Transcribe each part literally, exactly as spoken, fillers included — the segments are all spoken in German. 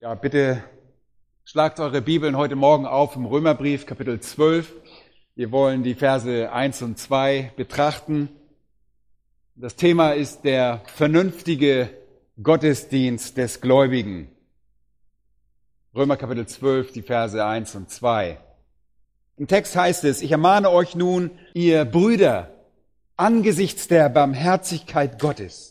Ja, bitte schlagt eure Bibeln heute Morgen auf im Römerbrief, Kapitel zwölf. Wir wollen die Verse eins und zwei betrachten. Das Thema ist der vernünftige Gottesdienst des Gläubigen. Römer Kapitel zwölf, die Verse eins und zwei. Im Text heißt es: Ich ermahne euch nun, ihr Brüder, angesichts der Barmherzigkeit Gottes,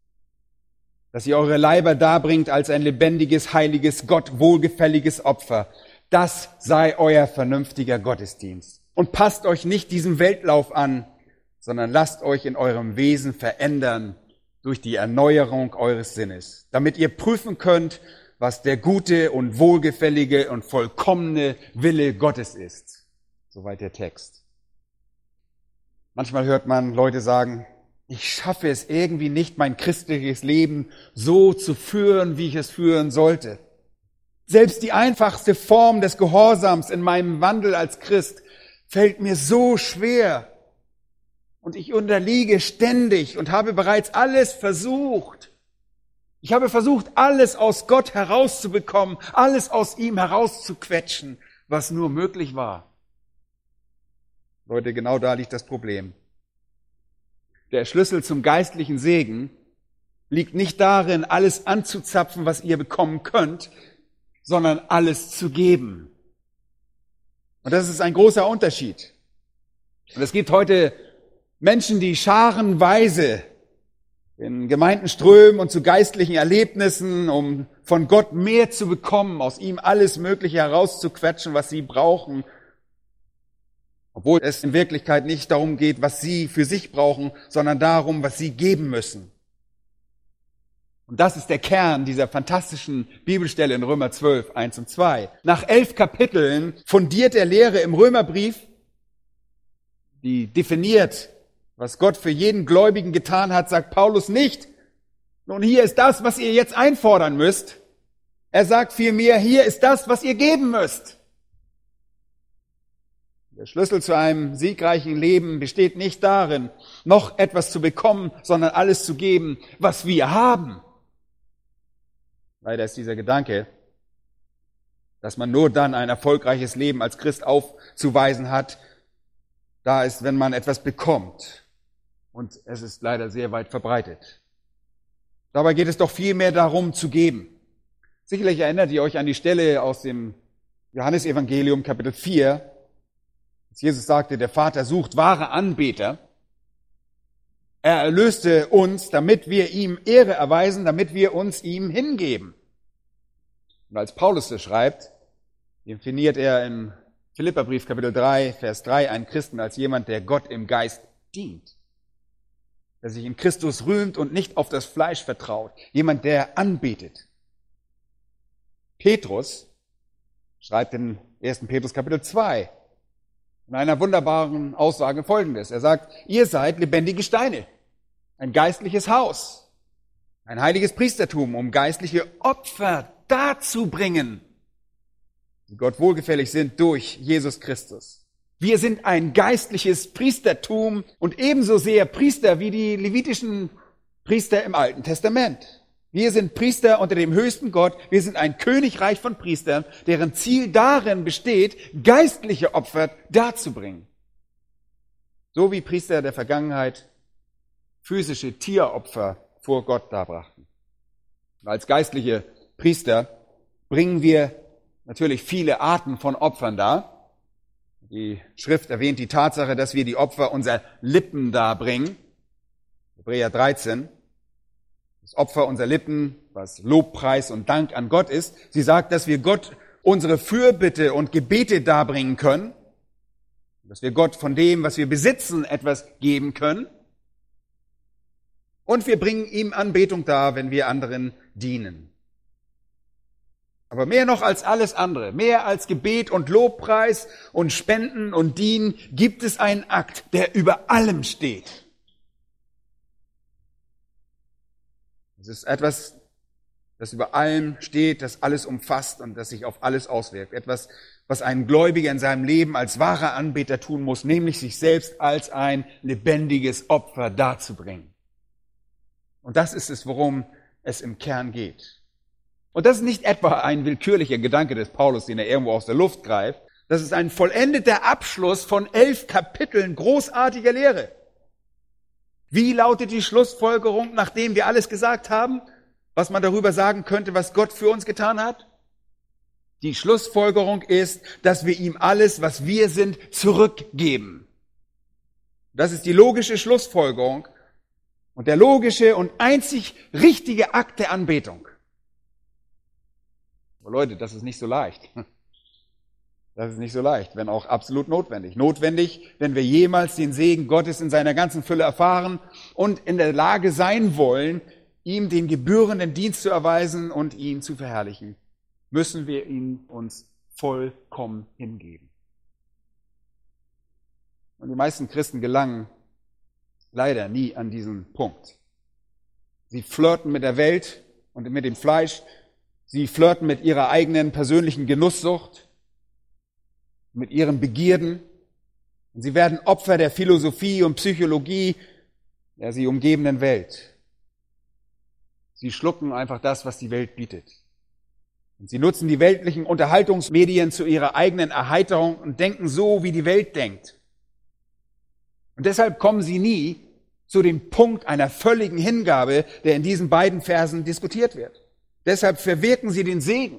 dass ihr eure Leiber darbringt als ein lebendiges, heiliges, Gott wohlgefälliges Opfer. Das sei euer vernünftiger Gottesdienst. Und passt euch nicht diesem Weltlauf an, sondern lasst euch in eurem Wesen verändern durch die Erneuerung eures Sinnes, damit ihr prüfen könnt, was der gute und wohlgefällige und vollkommene Wille Gottes ist. Soweit der Text. Manchmal hört man Leute sagen: Ich schaffe es irgendwie nicht, mein christliches Leben so zu führen, wie ich es führen sollte. Selbst die einfachste Form des Gehorsams in meinem Wandel als Christ fällt mir so schwer. Und ich unterliege ständig und habe bereits alles versucht. Ich habe versucht, alles aus Gott herauszubekommen, alles aus ihm herauszuquetschen, was nur möglich war. Leute, genau da liegt das Problem. Der Schlüssel zum geistlichen Segen liegt nicht darin, alles anzuzapfen, was ihr bekommen könnt, sondern alles zu geben. Und das ist ein großer Unterschied. Und es gibt heute Menschen, die scharenweise in Gemeinden strömen und zu geistlichen Erlebnissen, um von Gott mehr zu bekommen, aus ihm alles Mögliche herauszuquetschen, was sie brauchen, obwohl es in Wirklichkeit nicht darum geht, was sie für sich brauchen, sondern darum, was sie geben müssen. Und das ist der Kern dieser fantastischen Bibelstelle in Römer zwölf, eins und zwei. Nach elf Kapiteln fundiert der Lehre im Römerbrief, die definiert, was Gott für jeden Gläubigen getan hat, sagt Paulus nicht: Nun, hier ist das, was ihr jetzt einfordern müsst. Er sagt vielmehr: Hier ist das, was ihr geben müsst. Der Schlüssel zu einem siegreichen Leben besteht nicht darin, noch etwas zu bekommen, sondern alles zu geben, was wir haben. Leider ist dieser Gedanke, dass man nur dann ein erfolgreiches Leben als Christ aufzuweisen hat, da ist, wenn man etwas bekommt. Und es ist leider sehr weit verbreitet. Dabei geht es doch vielmehr darum, zu geben. Sicherlich erinnert ihr euch an die Stelle aus dem Johannesevangelium, Kapitel vier, Jesus sagte, der Vater sucht wahre Anbeter. Er erlöste uns, damit wir ihm Ehre erweisen, damit wir uns ihm hingeben. Und als Paulus das schreibt, definiert er im Philipperbrief Kapitel drei, Vers drei, einen Christen als jemand, der Gott im Geist dient. Der sich in Christus rühmt und nicht auf das Fleisch vertraut. Jemand, der anbetet. Petrus schreibt in ersten Petrus Kapitel zwei, in einer wunderbaren Aussage Folgendes. Er sagt: Ihr seid lebendige Steine, ein geistliches Haus, ein heiliges Priestertum, um geistliche Opfer darzubringen, die Gott wohlgefällig sind durch Jesus Christus. Wir sind ein geistliches Priestertum und ebenso sehr Priester wie die levitischen Priester im Alten Testament. Wir sind Priester unter dem höchsten Gott. Wir sind ein Königreich von Priestern, deren Ziel darin besteht, geistliche Opfer darzubringen. So wie Priester der Vergangenheit physische Tieropfer vor Gott darbrachten. Als geistliche Priester bringen wir natürlich viele Arten von Opfern dar. Die Schrift erwähnt die Tatsache, dass wir die Opfer unserer Lippen darbringen. Hebräer dreizehn. Das Opfer unserer Lippen, was Lobpreis und Dank an Gott ist. Sie sagt, dass wir Gott unsere Fürbitte und Gebete darbringen können. Dass wir Gott von dem, was wir besitzen, etwas geben können. Und wir bringen ihm Anbetung dar, wenn wir anderen dienen. Aber mehr noch als alles andere, mehr als Gebet und Lobpreis und Spenden und Dienen, gibt es einen Akt, der über allem steht. Es ist etwas, das über allem steht, das alles umfasst und das sich auf alles auswirkt. Etwas, was ein Gläubiger in seinem Leben als wahrer Anbeter tun muss, nämlich sich selbst als ein lebendiges Opfer darzubringen. Und das ist es, worum es im Kern geht. Und das ist nicht etwa ein willkürlicher Gedanke des Paulus, den er irgendwo aus der Luft greift. Das ist ein vollendeter Abschluss von elf Kapiteln großartiger Lehre. Wie lautet die Schlussfolgerung, nachdem wir alles gesagt haben, was man darüber sagen könnte, was Gott für uns getan hat? Die Schlussfolgerung ist, dass wir ihm alles, was wir sind, zurückgeben. Das ist die logische Schlussfolgerung und der logische und einzig richtige Akt der Anbetung. Aber Leute, das ist nicht so leicht. Das ist nicht so leicht, wenn auch absolut notwendig. Notwendig, wenn wir jemals den Segen Gottes in seiner ganzen Fülle erfahren und in der Lage sein wollen, ihm den gebührenden Dienst zu erweisen und ihn zu verherrlichen, müssen wir ihn uns vollkommen hingeben. Und die meisten Christen gelangen leider nie an diesen Punkt. Sie flirten mit der Welt und mit dem Fleisch. Sie flirten mit ihrer eigenen persönlichen Genusssucht, mit ihren Begierden. Und sie werden Opfer der Philosophie und Psychologie der sie umgebenden Welt. Sie schlucken einfach das, was die Welt bietet. Und sie nutzen die weltlichen Unterhaltungsmedien zu ihrer eigenen Erheiterung und denken so, wie die Welt denkt. Und deshalb kommen sie nie zu dem Punkt einer völligen Hingabe, der in diesen beiden Versen diskutiert wird. Deshalb verwirken sie den Segen,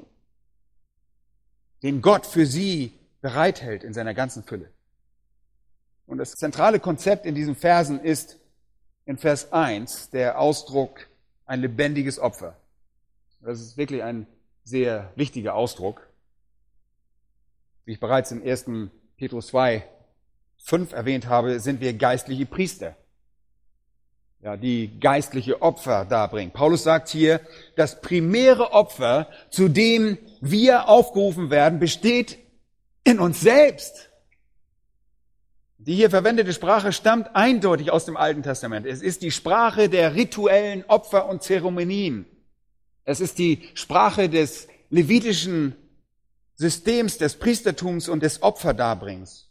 den Gott für sie bereithält in seiner ganzen Fülle. Und das zentrale Konzept in diesen Versen ist in Vers eins der Ausdruck ein lebendiges Opfer. Das ist wirklich ein sehr wichtiger Ausdruck. Wie ich bereits im ersten Petrus zwei, fünf erwähnt habe, sind wir geistliche Priester, ja, die geistliche Opfer darbringen. Paulus sagt hier, das primäre Opfer, zu dem wir aufgerufen werden, besteht in uns selbst. Die hier verwendete Sprache stammt eindeutig aus dem Alten Testament. Es ist die Sprache der rituellen Opfer und Zeremonien. Es ist die Sprache des levitischen Systems des Priestertums und des Opferdarbringens.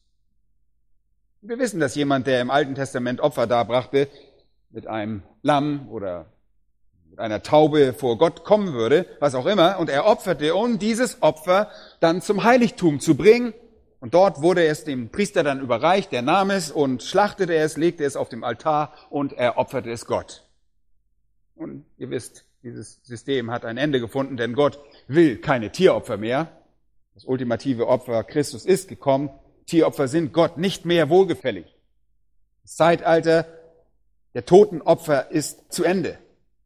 Wir wissen, dass jemand, der im Alten Testament Opfer darbrachte, mit einem Lamm oder mit einer Taube vor Gott kommen würde, was auch immer, und er opferte, um dieses Opfer dann zum Heiligtum zu bringen. Und dort wurde es dem Priester dann überreicht, der nahm es und schlachtete es, legte es auf dem Altar und er opferte es Gott. Und ihr wisst, dieses System hat ein Ende gefunden, denn Gott will keine Tieropfer mehr. Das ultimative Opfer, Christus ist gekommen. Tieropfer sind Gott nicht mehr wohlgefällig. Das Zeitalter der Totenopfer ist zu Ende.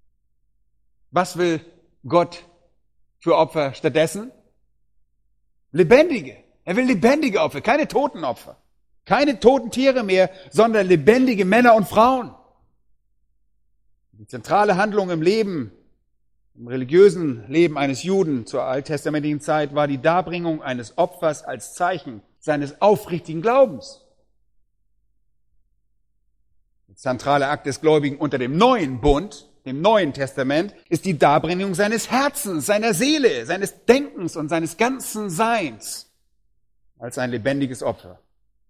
Was will Gott für Opfer stattdessen? Lebendige. Er will lebendige Opfer, keine Totenopfer. Keine toten Tiere mehr, sondern lebendige Männer und Frauen. Die zentrale Handlung im Leben, im religiösen Leben eines Juden zur alttestamentlichen Zeit war die Darbringung eines Opfers als Zeichen seines aufrichtigen Glaubens. Der zentrale Akt des Gläubigen unter dem neuen Bund, dem Neuen Testament, ist die Darbringung seines Herzens, seiner Seele, seines Denkens und seines ganzen Seins als ein lebendiges Opfer.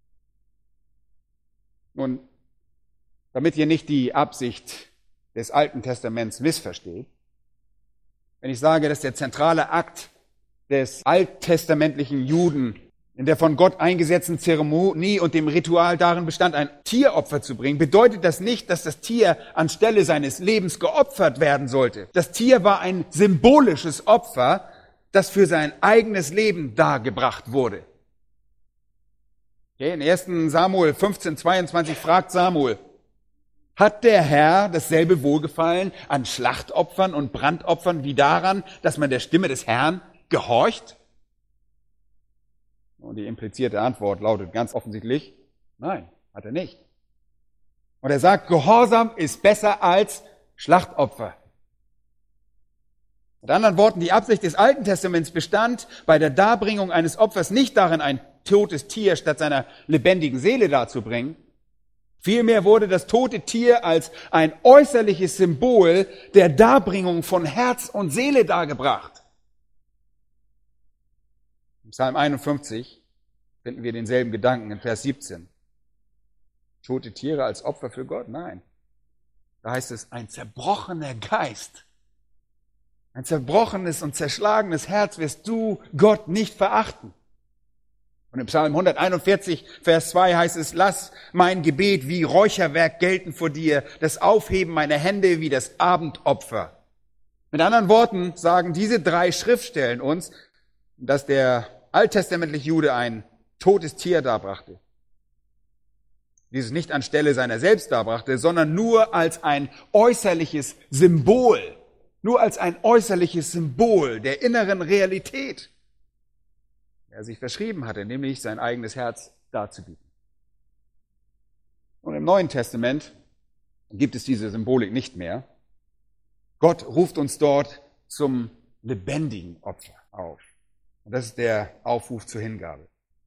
Nun, damit ihr nicht die Absicht des Alten Testaments missversteht, wenn ich sage, dass der zentrale Akt des alttestamentlichen Juden in der von Gott eingesetzten Zeremonie und dem Ritual darin bestand, ein Tieropfer zu bringen, bedeutet das nicht, dass das Tier anstelle seines Lebens geopfert werden sollte. Das Tier war ein symbolisches Opfer, das für sein eigenes Leben dargebracht wurde. Okay, in ersten Samuel fünfzehn, zweiundzwanzig fragt Samuel, hat der Herr dasselbe Wohlgefallen an Schlachtopfern und Brandopfern wie daran, dass man der Stimme des Herrn gehorcht? Und die implizierte Antwort lautet ganz offensichtlich, nein, hat er nicht. Und er sagt, Gehorsam ist besser als Schlachtopfer. Mit anderen Worten, die Absicht des Alten Testaments bestand bei der Darbringung eines Opfers nicht darin, ein totes Tier statt seiner lebendigen Seele darzubringen. Vielmehr wurde das tote Tier als ein äußerliches Symbol der Darbringung von Herz und Seele dargebracht. Im Psalm einundfünfzig finden wir denselben Gedanken in Vers siebzehn. Tote Tiere als Opfer für Gott? Nein. Da heißt es, ein zerbrochener Geist Ein zerbrochenes und zerschlagenes Herz wirst du Gott nicht verachten. Und im Psalm hunderteinundvierzig, Vers zwei heißt es, lass mein Gebet wie Räucherwerk gelten vor dir, das Aufheben meiner Hände wie das Abendopfer. Mit anderen Worten sagen diese drei Schriftstellen uns, dass der alttestamentliche Jude ein totes Tier darbrachte. Dieses nicht anstelle seiner selbst darbrachte, sondern nur als ein äußerliches Symbol, nur als ein äußerliches Symbol der inneren Realität, er sich verschrieben hatte, nämlich sein eigenes Herz darzubieten. Und im Neuen Testament gibt es diese Symbolik nicht mehr. Gott ruft uns dort zum lebendigen Opfer auf. Und das ist der Aufruf zur Hingabe.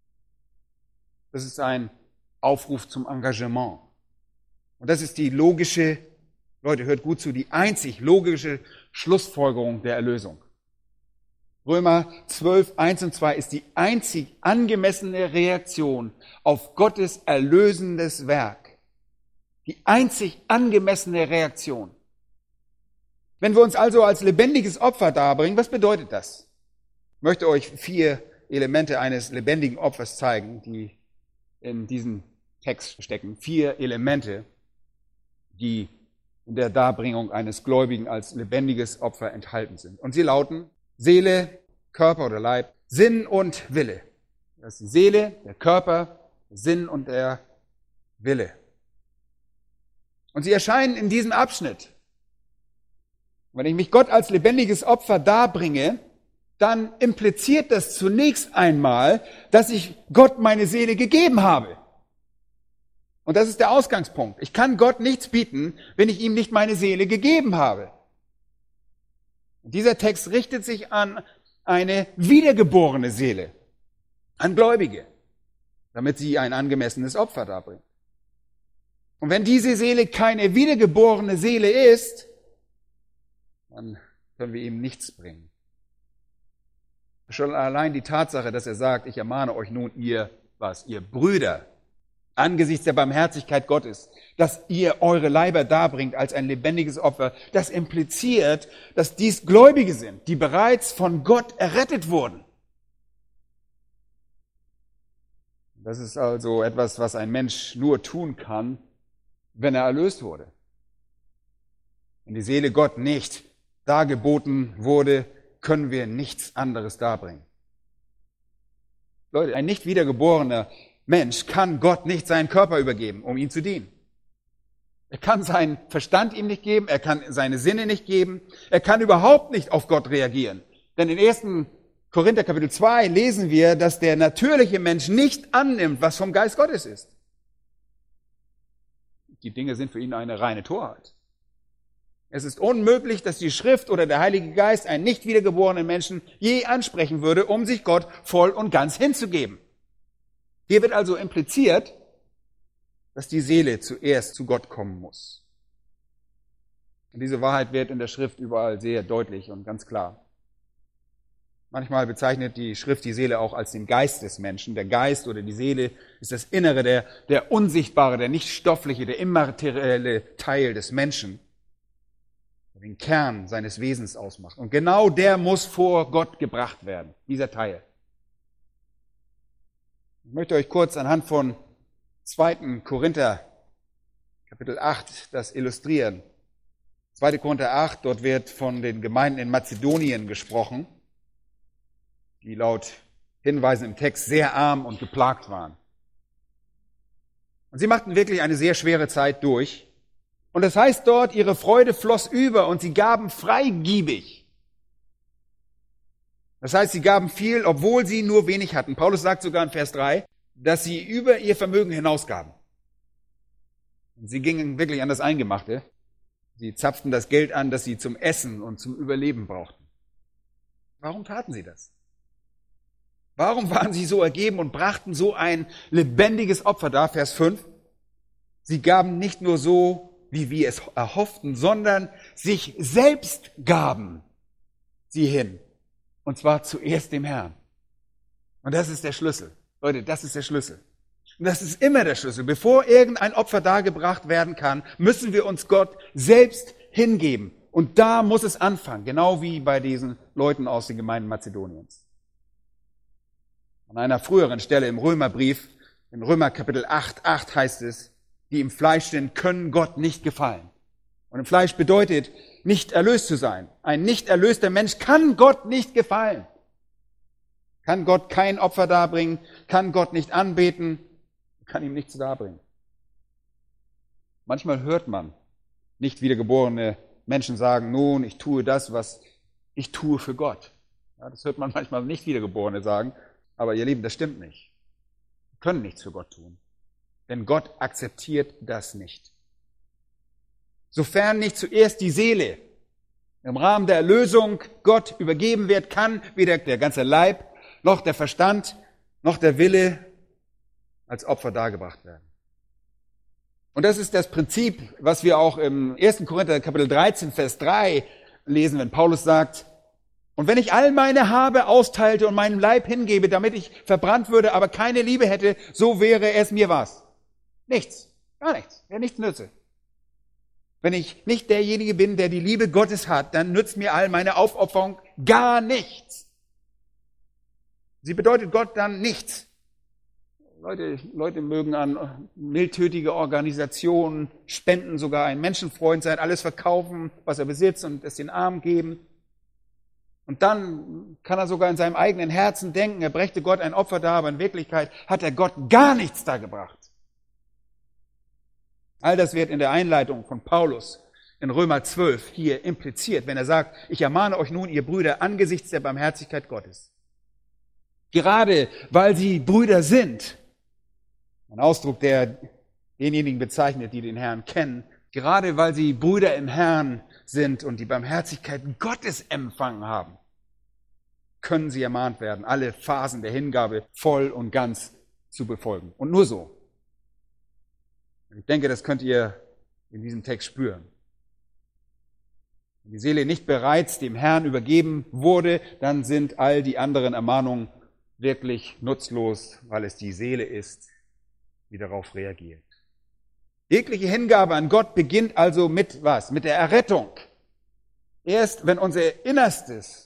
Das ist ein Aufruf zum Engagement. Und das ist die logische, Leute, hört gut zu, die einzig logische Schlussfolgerung der Erlösung. Römer zwölf, eins und zwei ist die einzig angemessene Reaktion auf Gottes erlösendes Werk. Die einzig angemessene Reaktion. Wenn wir uns also als lebendiges Opfer darbringen, was bedeutet das? Ich möchte euch vier Elemente eines lebendigen Opfers zeigen, die in diesem Text stecken. Vier Elemente, die in der Darbringung eines Gläubigen als lebendiges Opfer enthalten sind. Und sie lauten Seele, Körper oder Leib, Sinn und Wille. Das ist die Seele, der Körper, der Sinn und der Wille. Und sie erscheinen in diesem Abschnitt. Wenn ich mich Gott als lebendiges Opfer darbringe, dann impliziert das zunächst einmal, dass ich Gott meine Seele gegeben habe. Und das ist der Ausgangspunkt. Ich kann Gott nichts bieten, wenn ich ihm nicht meine Seele gegeben habe. Und dieser Text richtet sich an eine wiedergeborene Seele, an Gläubige, damit sie ein angemessenes Opfer darbringen. Und wenn diese Seele keine wiedergeborene Seele ist, dann können wir ihm nichts bringen. Schon allein die Tatsache, dass er sagt, ich ermahne euch nun, ihr, was, ihr Brüder, angesichts der Barmherzigkeit Gottes, dass ihr eure Leiber darbringt als ein lebendiges Opfer, das impliziert, dass dies Gläubige sind, die bereits von Gott errettet wurden. Das ist also etwas, was ein Mensch nur tun kann, wenn er erlöst wurde. Wenn die Seele Gott nicht dargeboten wurde, können wir nichts anderes darbringen. Leute, ein nicht wiedergeborener Mensch kann Gott nicht seinen Körper übergeben, um ihm zu dienen. Er kann seinen Verstand ihm nicht geben, er kann seine Sinne nicht geben, er kann überhaupt nicht auf Gott reagieren. Denn in ersten Korinther Kapitel zwei lesen wir, dass der natürliche Mensch nicht annimmt, was vom Geist Gottes ist. Die Dinge sind für ihn eine reine Torheit. Es ist unmöglich, dass die Schrift oder der Heilige Geist einen nicht wiedergeborenen Menschen je ansprechen würde, um sich Gott voll und ganz hinzugeben. Hier wird also impliziert, dass die Seele zuerst zu Gott kommen muss. Und diese Wahrheit wird in der Schrift überall sehr deutlich und ganz klar. Manchmal bezeichnet die Schrift die Seele auch als den Geist des Menschen. Der Geist oder die Seele ist das Innere, der, der unsichtbare, der nicht stoffliche, der immaterielle Teil des Menschen, der den Kern seines Wesens ausmacht. Und genau der muss vor Gott gebracht werden, dieser Teil. Ich möchte euch kurz anhand von zweiten Korinther, Kapitel acht, das illustrieren. zweiter Korinther acht, dort wird von den Gemeinden in Mazedonien gesprochen, die laut Hinweisen im Text sehr arm und geplagt waren. Und sie machten wirklich eine sehr schwere Zeit durch. Und das heißt dort, ihre Freude floss über und sie gaben freigiebig. Das heißt, sie gaben viel, obwohl sie nur wenig hatten. Paulus sagt sogar in Vers drei, dass sie über ihr Vermögen hinausgaben. Und sie gingen wirklich an das Eingemachte. Sie zapften das Geld an, das sie zum Essen und zum Überleben brauchten. Warum taten sie das? Warum waren sie so ergeben und brachten so ein lebendiges Opfer dar? Vers fünf. Sie gaben nicht nur so, wie wir es erhofften, sondern sich selbst gaben sie hin. Und zwar zuerst dem Herrn. Und das ist der Schlüssel. Leute, das ist der Schlüssel. Und das ist immer der Schlüssel. Bevor irgendein Opfer dargebracht werden kann, müssen wir uns Gott selbst hingeben. Und da muss es anfangen, genau wie bei diesen Leuten aus den Gemeinden Mazedoniens. An einer früheren Stelle im Römerbrief, in Römer Kapitel acht, acht heißt es, die im Fleisch sind, können Gott nicht gefallen. Und im Fleisch bedeutet, nicht erlöst zu sein. Ein nicht erlöster Mensch kann Gott nicht gefallen. Kann Gott kein Opfer darbringen, kann Gott nicht anbeten, kann ihm nichts darbringen. Manchmal hört man nicht wiedergeborene Menschen sagen, nun, ich tue das, was ich tue für Gott. Ja, das hört man manchmal nicht Wiedergeborene sagen, aber ihr Lieben, das stimmt nicht. Wir können nichts für Gott tun, denn Gott akzeptiert das nicht. Sofern nicht zuerst die Seele im Rahmen der Erlösung Gott übergeben wird, kann weder der ganze Leib, noch der Verstand, noch der Wille als Opfer dargebracht werden. Und das ist das Prinzip, was wir auch im ersten Korinther Kapitel dreizehn, Vers drei lesen, wenn Paulus sagt, und wenn ich all meine Habe austeilte und meinen Leib hingebe, damit ich verbrannt würde, aber keine Liebe hätte, so wäre es mir was. Nichts, gar nichts, wäre nichts nütze. Wenn ich nicht derjenige bin, der die Liebe Gottes hat, dann nützt mir all meine Aufopferung gar nichts. Sie bedeutet Gott dann nichts. Leute, Leute mögen an mildtätige Organisationen spenden, sogar ein Menschenfreund sein, alles verkaufen, was er besitzt und es den Armen geben. Und dann kann er sogar in seinem eigenen Herzen denken, er brächte Gott ein Opfer dar, aber in Wirklichkeit hat er Gott gar nichts dargebracht. All das wird in der Einleitung von Paulus in Römer zwölf hier impliziert, wenn er sagt, ich ermahne euch nun, ihr Brüder, angesichts der Barmherzigkeit Gottes. Gerade weil sie Brüder sind, ein Ausdruck, der denjenigen bezeichnet, die den Herrn kennen, gerade weil sie Brüder im Herrn sind und die Barmherzigkeit Gottes empfangen haben, können sie ermahnt werden, alle Phasen der Hingabe voll und ganz zu befolgen. Und nur so. Ich denke, das könnt ihr in diesem Text spüren. Wenn die Seele nicht bereits dem Herrn übergeben wurde, dann sind all die anderen Ermahnungen wirklich nutzlos, weil es die Seele ist, die darauf reagiert. Jegliche Hingabe an Gott beginnt also mit was? Mit der Errettung. Erst wenn unser Innerstes,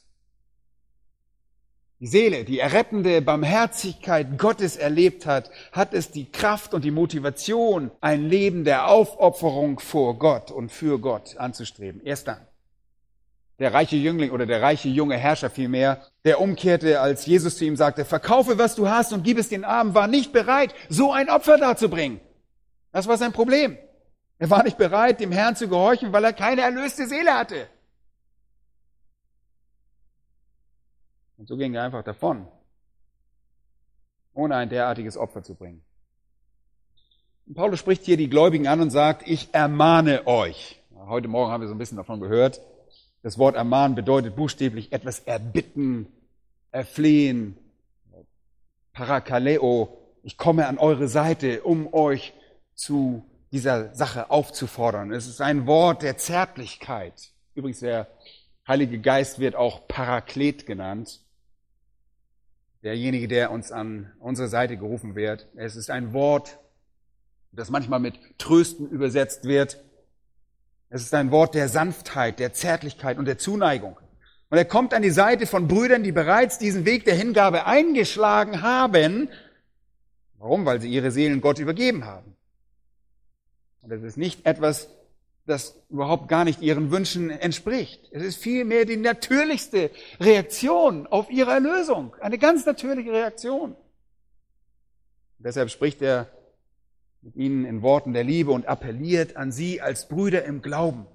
die Seele, die errettende Barmherzigkeit Gottes erlebt hat, hat es die Kraft und die Motivation, ein Leben der Aufopferung vor Gott und für Gott anzustreben. Erst dann. Der reiche Jüngling oder der reiche junge Herrscher vielmehr, der umkehrte, als Jesus zu ihm sagte, verkaufe, was du hast und gib es den Armen, war nicht bereit, so ein Opfer darzubringen. Das war sein Problem. Er war nicht bereit, dem Herrn zu gehorchen, weil er keine erlöste Seele hatte. Und so ging er einfach davon, ohne ein derartiges Opfer zu bringen. Und Paulus spricht hier die Gläubigen an und sagt, ich ermahne euch. Heute Morgen haben wir so ein bisschen davon gehört. Das Wort ermahnen bedeutet buchstäblich etwas erbitten, erflehen, parakaleo. Ich komme an eure Seite, um euch zu dieser Sache aufzufordern. Es ist ein Wort der Zärtlichkeit. Übrigens, der Heilige Geist wird auch Paraklet genannt. Derjenige, der uns an unsere Seite gerufen wird. Es ist ein Wort, das manchmal mit Trösten übersetzt wird. Es ist ein Wort der Sanftheit, der Zärtlichkeit und der Zuneigung. Und er kommt an die Seite von Brüdern, die bereits diesen Weg der Hingabe eingeschlagen haben. Warum? Weil sie ihre Seelen Gott übergeben haben. Und es ist nicht etwas, das überhaupt gar nicht ihren Wünschen entspricht. Es ist vielmehr die natürlichste Reaktion auf ihre Erlösung. Eine ganz natürliche Reaktion. Und deshalb spricht er mit ihnen in Worten der Liebe und appelliert an sie als Brüder im Glauben.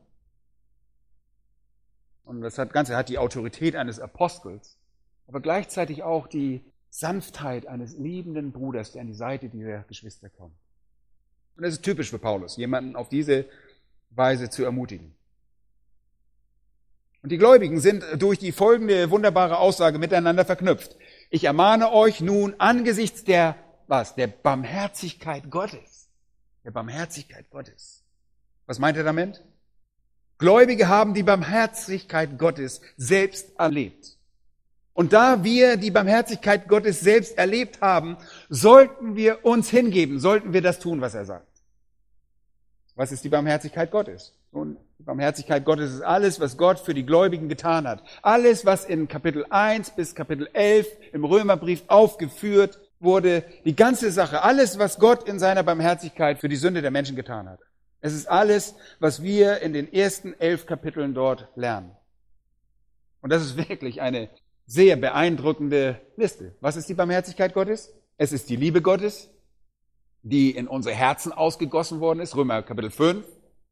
Und das Ganze hat die Autorität eines Apostels, aber gleichzeitig auch die Sanftheit eines liebenden Bruders, der an die Seite dieser Geschwister kommt. Und das ist typisch für Paulus, jemanden auf diese Weise zu ermutigen. Und die Gläubigen sind durch die folgende wunderbare Aussage miteinander verknüpft. Ich ermahne euch nun angesichts der, was? Der Barmherzigkeit Gottes. Der Barmherzigkeit Gottes. Was meint er damit? Gläubige haben die Barmherzigkeit Gottes selbst erlebt. Und da wir die Barmherzigkeit Gottes selbst erlebt haben, sollten wir uns hingeben, sollten wir das tun, was er sagt. Was ist die Barmherzigkeit Gottes? Nun, die Barmherzigkeit Gottes ist alles, was Gott für die Gläubigen getan hat. Alles, was in Kapitel eins bis Kapitel elf im Römerbrief aufgeführt wurde, die ganze Sache, alles, was Gott in seiner Barmherzigkeit für die Sünde der Menschen getan hat. Es ist alles, was wir in den ersten elf Kapiteln dort lernen. Und das ist wirklich eine sehr beeindruckende Liste. Was ist die Barmherzigkeit Gottes? Es ist die Liebe Gottes, die in unsere Herzen ausgegossen worden ist, Römer Kapitel fünf.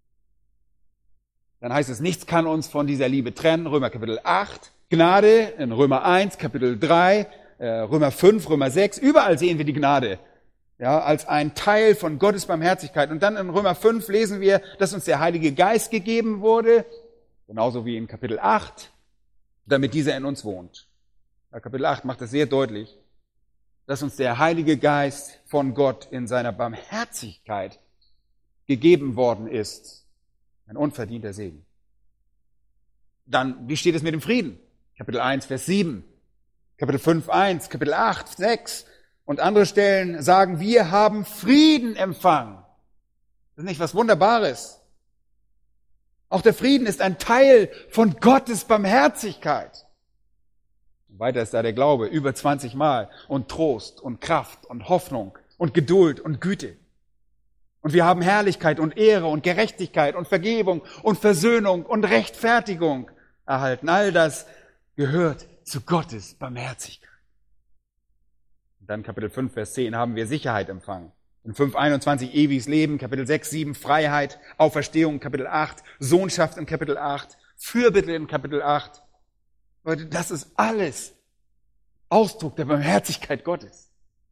Dann heißt es, nichts kann uns von dieser Liebe trennen, Römer Kapitel acht. Gnade in Römer eins, Kapitel drei, äh, Römer fünf, Römer sechs. Überall sehen wir die Gnade, ja, als ein Teil von Gottes Barmherzigkeit. Und dann in Römer fünf lesen wir, dass uns der Heilige Geist gegeben wurde, genauso wie in Kapitel acht, damit dieser in uns wohnt. Ja, Kapitel acht macht das sehr deutlich, dass uns der Heilige Geist von Gott in seiner Barmherzigkeit gegeben worden ist. Ein unverdienter Segen. Dann, wie steht es mit dem Frieden? Kapitel eins, Vers sieben, Kapitel fünf, eins, Kapitel acht, sechs und andere Stellen sagen, wir haben Frieden empfangen. Das ist nicht was Wunderbares. Auch der Frieden ist ein Teil von Gottes Barmherzigkeit. Und weiter ist da der Glaube, über zwanzig Mal. Und Trost und Kraft und Hoffnung und Geduld und Güte. Und wir haben Herrlichkeit und Ehre und Gerechtigkeit und Vergebung und Versöhnung und Rechtfertigung erhalten. All das gehört zu Gottes Barmherzigkeit. Und dann Kapitel fünf, Vers zehn haben wir Sicherheit empfangen. In fünf, einundzwanzig ewiges Leben, Kapitel sechs, sieben Freiheit, Auferstehung, Kapitel acht, Sohnschaft in Kapitel acht, Fürbitte in Kapitel acht. Leute, das ist alles Ausdruck der Barmherzigkeit Gottes.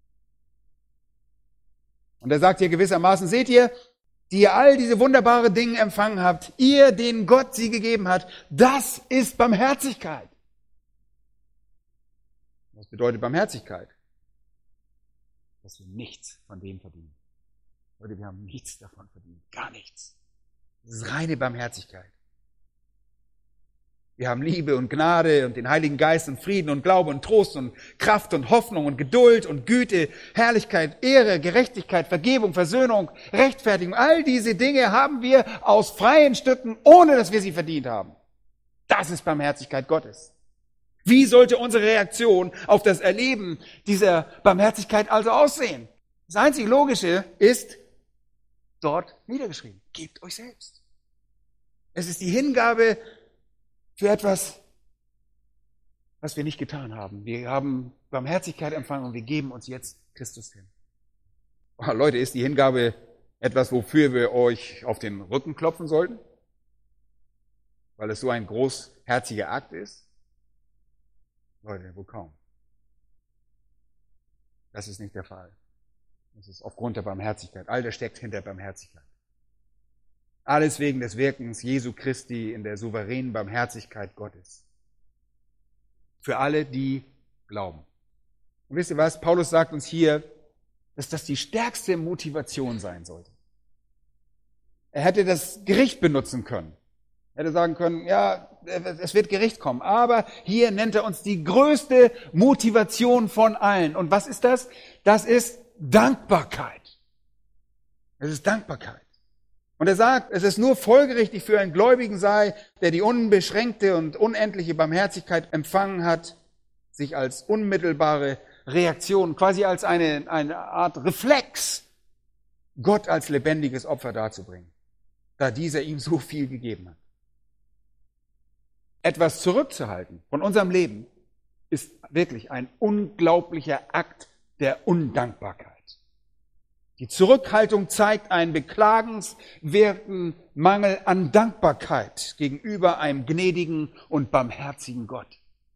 Und er sagt hier gewissermaßen, seht ihr, die ihr all diese wunderbaren Dinge empfangen habt, ihr, denen Gott sie gegeben hat, das ist Barmherzigkeit. Was bedeutet Barmherzigkeit? Dass wir nichts von dem verdienen. Leute, wir haben nichts davon verdient. Gar nichts. Das ist reine Barmherzigkeit. Wir haben Liebe und Gnade und den Heiligen Geist und Frieden und Glaube und Trost und Kraft und Hoffnung und Geduld und Güte, Herrlichkeit, Ehre, Gerechtigkeit, Vergebung, Versöhnung, Rechtfertigung. All diese Dinge haben wir aus freien Stücken, ohne dass wir sie verdient haben. Das ist Barmherzigkeit Gottes. Wie sollte unsere Reaktion auf das Erleben dieser Barmherzigkeit also aussehen? Das einzig Logische ist dort niedergeschrieben. Gebt euch selbst. Es ist die Hingabe für etwas, was wir nicht getan haben. Wir haben Barmherzigkeit empfangen und wir geben uns jetzt Christus hin. Oh, Leute, ist die Hingabe etwas, wofür wir euch auf den Rücken klopfen sollten? Weil es so ein großherziger Akt ist? Leute, wohl kaum. Das ist nicht der Fall. Das ist aufgrund der Barmherzigkeit. All das steckt hinter Barmherzigkeit. Alles wegen des Wirkens Jesu Christi in der souveränen Barmherzigkeit Gottes. Für alle, die glauben. Und wisst ihr was? Paulus sagt uns hier, dass das die stärkste Motivation sein sollte. Er hätte das Gericht benutzen können. Er hätte sagen können, ja, es wird Gericht kommen. Aber hier nennt er uns die größte Motivation von allen. Und was ist das? Das ist Dankbarkeit. Es ist Dankbarkeit. Und er sagt, es ist nur folgerichtig für einen Gläubigen sei, der die unbeschränkte und unendliche Barmherzigkeit empfangen hat, sich als unmittelbare Reaktion, quasi als eine, eine Art Reflex, Gott als lebendiges Opfer darzubringen, da dieser ihm so viel gegeben hat. Etwas zurückzuhalten von unserem Leben ist wirklich ein unglaublicher Akt der Undankbarkeit. Die Zurückhaltung zeigt einen beklagenswerten Mangel an Dankbarkeit gegenüber einem gnädigen und barmherzigen Gott.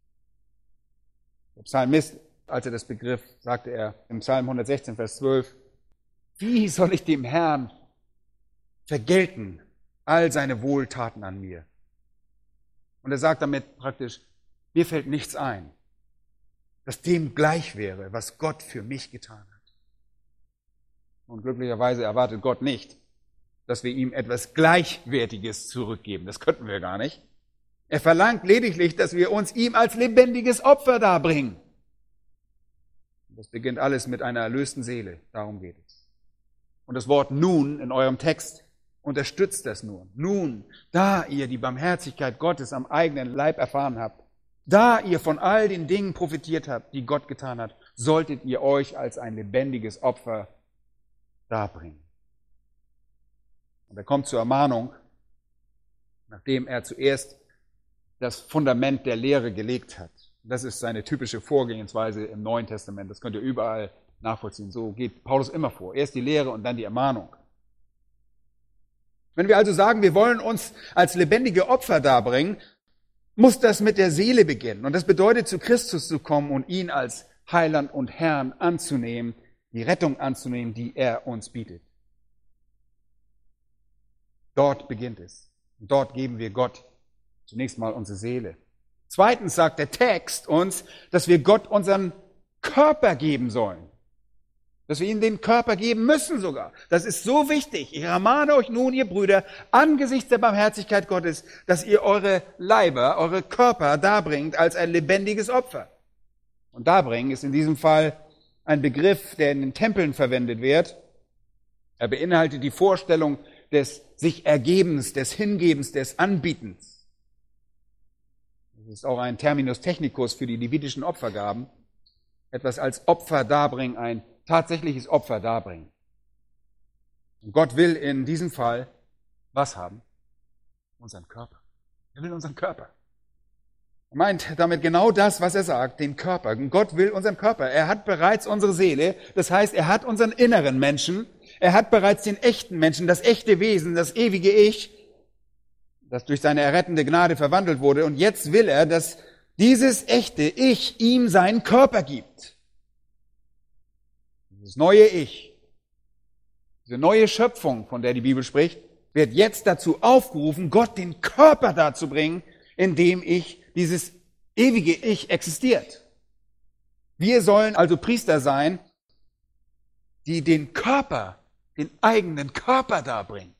Der Psalmist, als er das begriff, sagte er im Psalm hundertsechzehn, Vers zwölf, wie soll ich dem Herrn vergelten all seine Wohltaten an mir? Und er sagt damit praktisch, mir fällt nichts ein, das dem gleich wäre, was Gott für mich getan hat. Und glücklicherweise erwartet Gott nicht, dass wir ihm etwas Gleichwertiges zurückgeben. Das könnten wir gar nicht. Er verlangt lediglich, dass wir uns ihm als lebendiges Opfer darbringen. Das beginnt alles mit einer erlösten Seele. Darum geht es. Und das Wort nun in eurem Text unterstützt das nur. Nun, da ihr die Barmherzigkeit Gottes am eigenen Leib erfahren habt, da ihr von all den Dingen profitiert habt, die Gott getan hat, solltet ihr euch als ein lebendiges Opfer darbringen. Und er kommt zur Ermahnung, nachdem er zuerst das Fundament der Lehre gelegt hat. Das ist seine typische Vorgehensweise im Neuen Testament. Das könnt ihr überall nachvollziehen. So geht Paulus immer vor. Erst die Lehre und dann die Ermahnung. Wenn wir also sagen, wir wollen uns als lebendige Opfer darbringen, muss das mit der Seele beginnen. Und das bedeutet, zu Christus zu kommen und ihn als Heiland und Herrn anzunehmen, die Rettung anzunehmen, die er uns bietet. Dort beginnt es. Und dort geben wir Gott zunächst mal unsere Seele. Zweitens sagt der Text uns, dass wir Gott unseren Körper geben sollen. Dass wir ihm den Körper geben müssen sogar. Das ist so wichtig. Ich ermahne euch nun, ihr Brüder, angesichts der Barmherzigkeit Gottes, dass ihr eure Leiber, eure Körper darbringt als ein lebendiges Opfer. Und darbringen ist in diesem Fall ein Begriff, der in den Tempeln verwendet wird. Er beinhaltet die Vorstellung des sich Ergebens, des Hingebens, des Anbietens. Das ist auch ein Terminus technicus für die levitischen Opfergaben. Etwas als Opfer darbringen, ein tatsächliches Opfer darbringen. Und Gott will in diesem Fall was haben? Unseren Körper. Er will unseren Körper. Er meint damit genau das, was er sagt, den Körper. Und Gott will unseren Körper. Er hat bereits unsere Seele. Das heißt, er hat unseren inneren Menschen. Er hat bereits den echten Menschen, das echte Wesen, das ewige Ich, das durch seine errettende Gnade verwandelt wurde. Und jetzt will er, dass dieses echte Ich ihm seinen Körper gibt. Dieses neue Ich, diese neue Schöpfung, von der die Bibel spricht, wird jetzt dazu aufgerufen, Gott den Körper darzubringen, in dem ich, dieses ewige Ich existiert. Wir sollen also Priester sein, die den Körper, den eigenen Körper darbringen.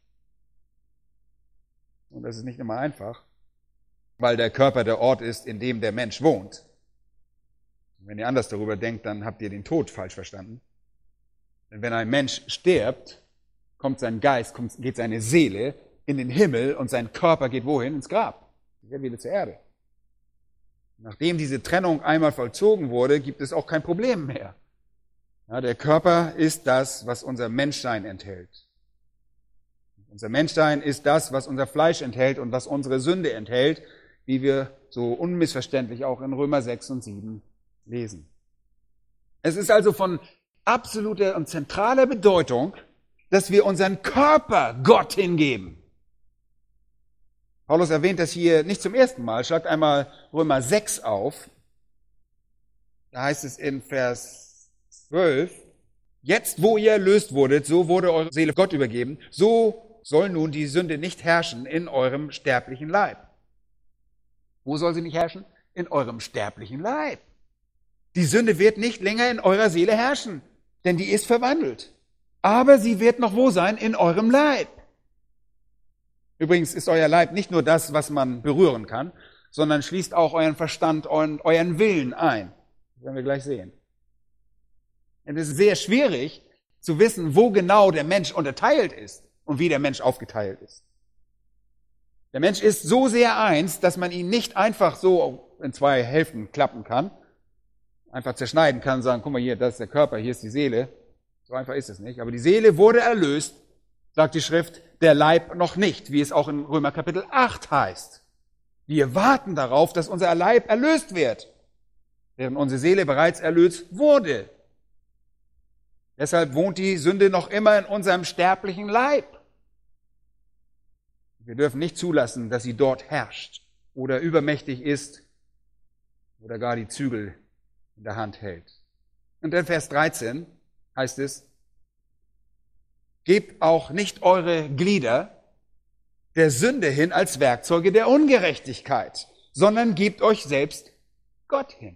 Und das ist nicht immer einfach, weil der Körper der Ort ist, in dem der Mensch wohnt. Und wenn ihr anders darüber denkt, dann habt ihr den Tod falsch verstanden. Denn wenn ein Mensch stirbt, kommt sein Geist, kommt, geht seine Seele in den Himmel und sein Körper geht wohin? Ins Grab. Er geht wieder zur Erde. Nachdem diese Trennung einmal vollzogen wurde, gibt es auch kein Problem mehr. Ja, der Körper ist das, was unser Menschsein enthält. Unser Menschsein ist das, was unser Fleisch enthält und was unsere Sünde enthält, wie wir so unmissverständlich auch in Römer sechs und sieben lesen. Es ist also von absoluter und zentraler Bedeutung, dass wir unseren Körper Gott hingeben. Paulus erwähnt das hier nicht zum ersten Mal. Schlagt einmal Römer sechs auf. Da heißt es in Vers zwölf, jetzt, wo ihr erlöst wurdet, so wurde eure Seele Gott übergeben, so soll nun die Sünde nicht herrschen in eurem sterblichen Leib. Wo soll sie nicht herrschen? In eurem sterblichen Leib. Die Sünde wird nicht länger in eurer Seele herrschen, denn die ist verwandelt. Aber sie wird noch wo sein? In eurem Leib. Übrigens ist euer Leib nicht nur das, was man berühren kann, sondern schließt auch euren Verstand und euren Willen ein. Das werden wir gleich sehen. Und es ist sehr schwierig zu wissen, wo genau der Mensch unterteilt ist und wie der Mensch aufgeteilt ist. Der Mensch ist so sehr eins, dass man ihn nicht einfach so in zwei Hälften klappen kann, einfach zerschneiden kann und sagen, guck mal hier, das ist der Körper, hier ist die Seele. So einfach ist es nicht. Aber die Seele wurde erlöst, sagt die Schrift, der Leib noch nicht, wie es auch in Römer Kapitel acht heißt. Wir warten darauf, dass unser Leib erlöst wird, während unsere Seele bereits erlöst wurde. Deshalb wohnt die Sünde noch immer in unserem sterblichen Leib. Wir dürfen nicht zulassen, dass sie dort herrscht oder übermächtig ist oder gar die Zügel in der Hand hält. Und in Vers dreizehn heißt es, gebt auch nicht eure Glieder der Sünde hin als Werkzeuge der Ungerechtigkeit, sondern gebt euch selbst Gott hin.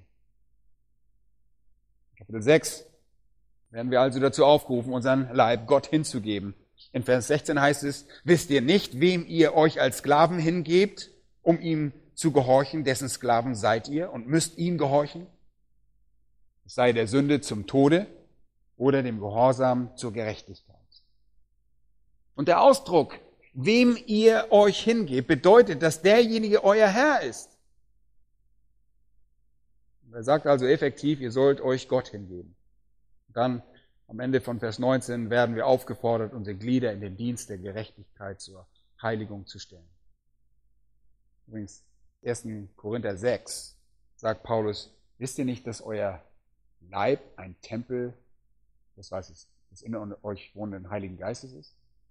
Kapitel sechs werden wir also dazu aufgerufen, unseren Leib Gott hinzugeben. In Vers sechzehn heißt es, wisst ihr nicht, wem ihr euch als Sklaven hingebt, um ihm zu gehorchen, dessen Sklaven seid ihr und müsst ihm gehorchen? Es sei der Sünde zum Tode oder dem Gehorsam zur Gerechtigkeit. Und der Ausdruck wem ihr euch hingebt, bedeutet, dass derjenige euer Herr ist. Er sagt also effektiv, ihr sollt euch Gott hingeben. Dann am Ende von Vers neunzehn werden wir aufgefordert, unsere Glieder in den Dienst der Gerechtigkeit zur Heiligung zu stellen. Übrigens, ersten Korinther sechs sagt Paulus, wisst ihr nicht, dass euer Leib ein Tempel, das weiß ich, des in euch wohnenden Heiligen Geistes ist?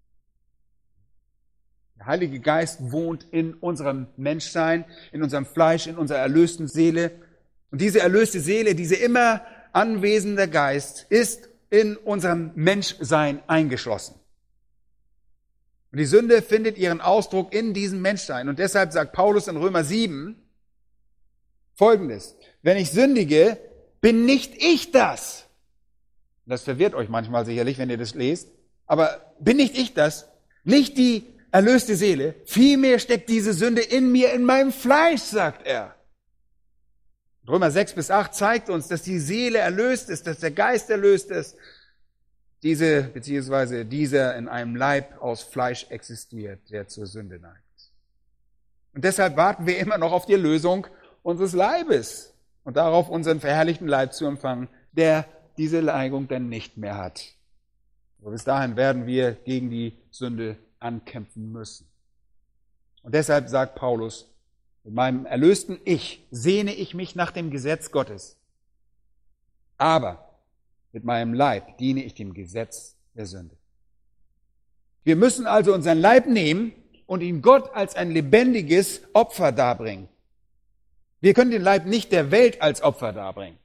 Der Heilige Geist wohnt in unserem Menschsein, in unserem Fleisch, in unserer erlösten Seele. Und diese erlöste Seele, diese immer anwesende Geist, ist in unserem Menschsein eingeschlossen. Und die Sünde findet ihren Ausdruck in diesem Menschsein. Und deshalb sagt Paulus in Römer sieben Folgendes: Wenn ich sündige, bin nicht ich das. Das verwirrt euch manchmal sicherlich, wenn ihr das lest. Aber bin nicht ich das? Nicht die erlöste Seele. Vielmehr steckt diese Sünde in mir, in meinem Fleisch, sagt er. Römer sechs bis acht zeigt uns, dass die Seele erlöst ist, dass der Geist erlöst ist. Diese, beziehungsweise dieser in einem Leib aus Fleisch existiert, der zur Sünde neigt. Und deshalb warten wir immer noch auf die Erlösung unseres Leibes und darauf, unseren verherrlichten Leib zu empfangen, der diese Neigung dann nicht mehr hat. Aber bis dahin werden wir gegen die Sünde ankämpfen müssen. Und deshalb sagt Paulus, mit meinem erlösten Ich sehne ich mich nach dem Gesetz Gottes. Aber mit meinem Leib diene ich dem Gesetz der Sünde. Wir müssen also unseren Leib nehmen und ihn Gott als ein lebendiges Opfer darbringen. Wir können den Leib nicht der Welt als Opfer darbringen.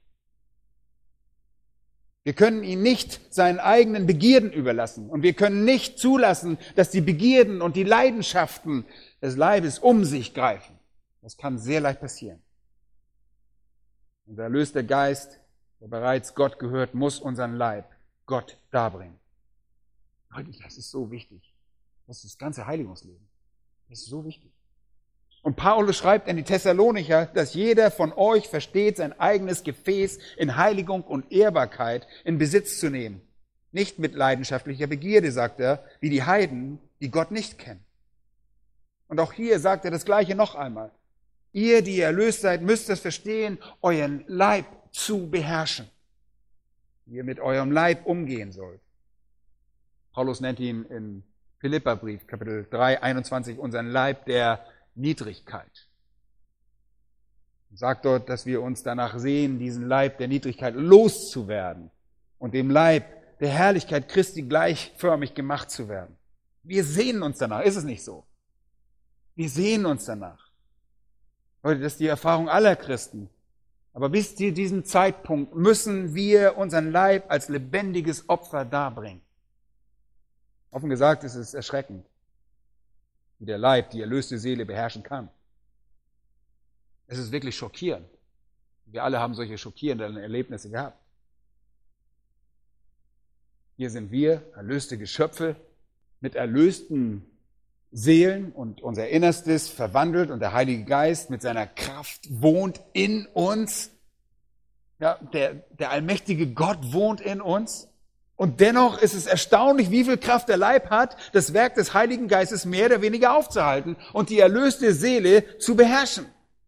Wir können ihn nicht seinen eigenen Begierden überlassen. Und wir können nicht zulassen, dass die Begierden und die Leidenschaften des Leibes um sich greifen. Das kann sehr leicht passieren. Unser erlöster Geist, der bereits Gott gehört, muss unseren Leib Gott darbringen. Leute, das ist so wichtig. Das ist das ganze Heiligungsleben. Das ist so wichtig. Und Paulus schreibt an die Thessalonicher, dass jeder von euch versteht, sein eigenes Gefäß in Heiligung und Ehrbarkeit in Besitz zu nehmen. Nicht mit leidenschaftlicher Begierde, sagt er, wie die Heiden, die Gott nicht kennen. Und auch hier sagt er das Gleiche noch einmal. Ihr, die ihr erlöst seid, müsst es verstehen, euren Leib zu beherrschen. Wie ihr mit eurem Leib umgehen sollt. Paulus nennt ihn in Philipperbrief, Kapitel drei, einundzwanzig, unseren Leib der Niedrigkeit. Er sagt dort, dass wir uns danach sehen, diesen Leib der Niedrigkeit loszuwerden und dem Leib der Herrlichkeit Christi gleichförmig gemacht zu werden. Wir sehnen uns danach, ist es nicht so? Wir sehnen uns danach. Leute, das ist die Erfahrung aller Christen. Aber bis zu diesem Zeitpunkt müssen wir unseren Leib als lebendiges Opfer darbringen. Offen gesagt ist es erschreckend, wie der Leib die erlöste Seele beherrschen kann. Es ist wirklich schockierend. Wir alle haben solche schockierenden Erlebnisse gehabt. Hier sind wir, erlöste Geschöpfe, mit erlösten Seelen und unser Innerstes verwandelt und der Heilige Geist mit seiner Kraft wohnt in uns. Ja, der, der allmächtige Gott wohnt in uns. Und dennoch ist es erstaunlich, wie viel Kraft der Leib hat, das Werk des Heiligen Geistes mehr oder weniger aufzuhalten und die erlöste Seele zu beherrschen.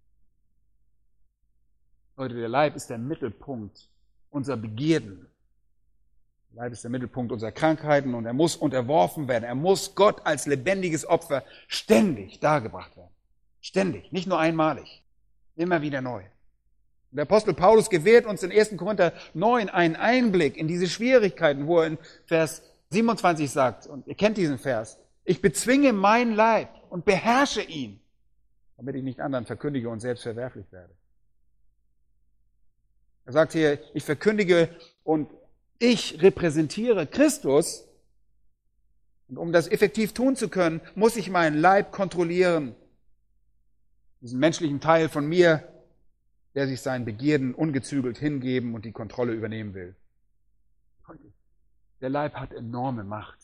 Leute, der Leib ist der Mittelpunkt unserer Begierden. Der Leib ist der Mittelpunkt unserer Krankheiten und er muss unterworfen werden. Er muss Gott als lebendiges Opfer ständig dargebracht werden. Ständig, nicht nur einmalig. Immer wieder neu. Und der Apostel Paulus gewährt uns in ersten Korinther neun einen Einblick in diese Schwierigkeiten, wo er in Vers siebenundzwanzig sagt, und ihr kennt diesen Vers, ich bezwinge meinen Leib und beherrsche ihn, damit ich nicht anderen verkündige und selbst verwerflich werde. Er sagt hier, ich verkündige und ich repräsentiere Christus. Und um das effektiv tun zu können, muss ich meinen Leib kontrollieren. Diesen menschlichen Teil von mir, der sich seinen Begierden ungezügelt hingeben und die Kontrolle übernehmen will. Der Leib hat enorme Macht.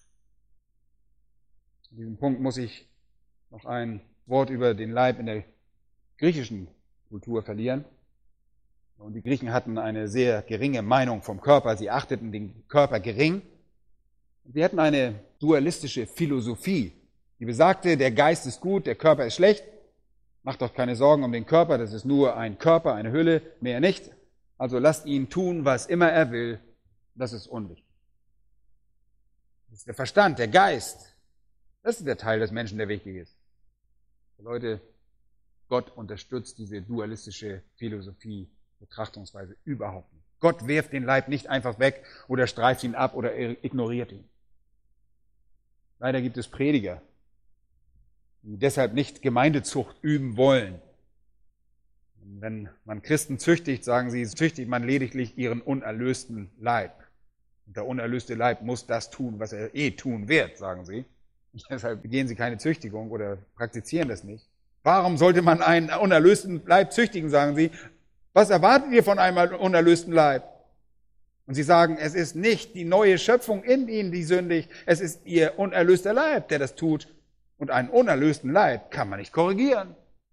An diesem Punkt muss ich noch ein Wort über den Leib in der griechischen Kultur verlieren. Und die Griechen hatten eine sehr geringe Meinung vom Körper. Sie achteten den Körper gering. Sie hatten eine dualistische Philosophie Die besagte, der Geist ist gut, der Körper ist schlecht. Macht doch keine Sorgen um den Körper, das ist nur ein Körper, eine Hülle, mehr nicht. Also lasst ihn tun, was immer er will. Das ist unwichtig. Das ist der Verstand, der Geist. Das ist der Teil des Menschen, der wichtig ist. Leute, Gott unterstützt diese dualistische Philosophie, Betrachtungsweise überhaupt nicht. Gott wirft den Leib nicht einfach weg oder streift ihn ab oder ignoriert ihn. Leider gibt es Prediger, die deshalb nicht Gemeindezucht üben wollen. Wenn man Christen züchtigt, sagen sie, züchtigt man lediglich ihren unerlösten Leib. Und der unerlöste Leib muss das tun, was er eh tun wird, sagen sie. Und deshalb begehen sie keine Züchtigung oder praktizieren das nicht. Warum sollte man einen unerlösten Leib züchtigen, sagen sie. Was erwartet ihr von einem unerlösten Leib? Und sie sagen, es ist nicht die neue Schöpfung in ihnen, die sündigt, es ist ihr unerlöster Leib, der das tut. Und einen unerlösten Leib kann man nicht korrigieren.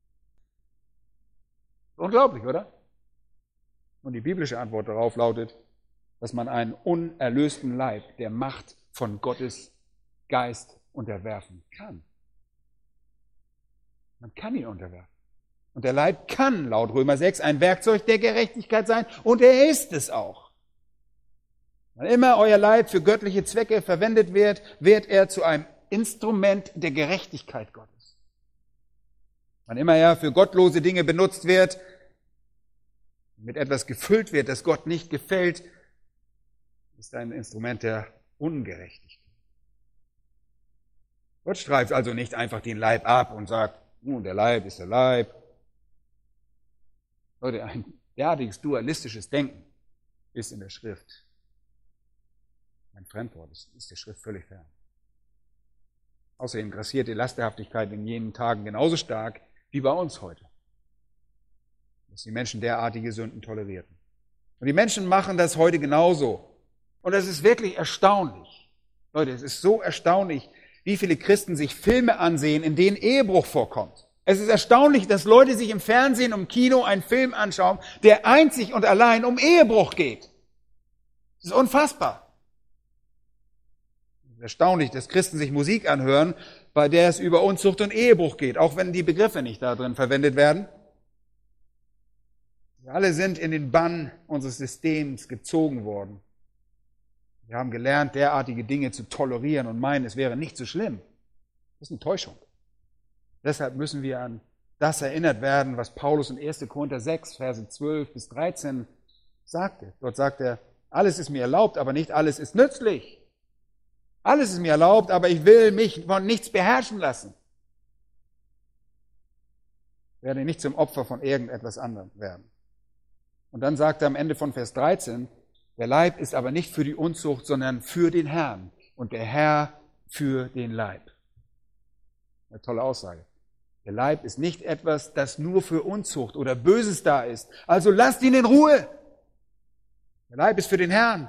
Unglaublich, oder? Und die biblische Antwort darauf lautet, dass man einen unerlösten Leib der Macht von Gottes Geist unterwerfen kann. Man kann ihn unterwerfen. Und der Leib kann, laut Römer sechs, ein Werkzeug der Gerechtigkeit sein. Und er ist es auch. Wann immer euer Leib für göttliche Zwecke verwendet wird, wird er zu einem Instrument der Gerechtigkeit Gottes. Wann immer er für gottlose Dinge benutzt wird, mit etwas gefüllt wird, das Gott nicht gefällt, ist ein Instrument der Ungerechtigkeit. Gott streift also nicht einfach den Leib ab und sagt, nun, der Leib ist der Leib. Leute, ein derartiges dualistisches Denken ist in der Schrift ein Fremdwort, ist, ist der Schrift völlig fern. Außerdem grassiert die Lasterhaftigkeit in jenen Tagen genauso stark wie bei uns heute, dass die Menschen derartige Sünden tolerierten. Und die Menschen machen das heute genauso. Und es ist wirklich erstaunlich. Leute, es ist so erstaunlich, wie viele Christen sich Filme ansehen, in denen Ehebruch vorkommt. Es ist erstaunlich, dass Leute sich im Fernsehen, im Kino einen Film anschauen, der einzig und allein um Ehebruch geht. Das ist unfassbar. Es ist erstaunlich, dass Christen sich Musik anhören, bei der es über Unzucht und Ehebruch geht, auch wenn die Begriffe nicht da drin verwendet werden. Wir alle sind in den Bann unseres Systems gezogen worden. Wir haben gelernt, derartige Dinge zu tolerieren und meinen, es wäre nicht so schlimm. Das ist eine Täuschung. Deshalb müssen wir an das erinnert werden, was Paulus in erster Korinther sechs, Verse zwölf bis dreizehn sagte. Dort sagt er, alles ist mir erlaubt, aber nicht alles ist nützlich. Alles ist mir erlaubt, aber ich will mich von nichts beherrschen lassen. Ich werde nicht zum Opfer von irgendetwas anderem werden. Und dann sagt er am Ende von Vers dreizehn, der Leib ist aber nicht für die Unzucht, sondern für den Herrn und der Herr für den Leib. Eine tolle Aussage. Der Leib ist nicht etwas, das nur für Unzucht oder Böses da ist. Also lasst ihn in Ruhe. Der Leib ist für den Herrn.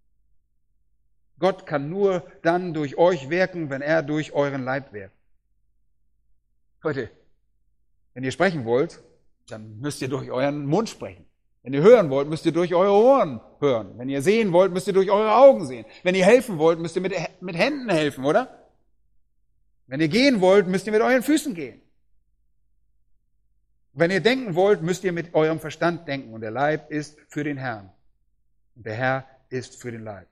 Gott kann nur dann durch euch wirken, wenn er durch euren Leib wirkt. Leute, wenn ihr sprechen wollt, dann müsst ihr durch euren Mund sprechen. Wenn ihr hören wollt, müsst ihr durch eure Ohren hören. Wenn ihr sehen wollt, müsst ihr durch eure Augen sehen. Wenn ihr helfen wollt, müsst ihr mit, mit Händen helfen, oder? Wenn ihr gehen wollt, müsst ihr mit euren Füßen gehen. Wenn ihr denken wollt, müsst ihr mit eurem Verstand denken. Und der Leib ist für den Herrn. Und der Herr ist für den Leib.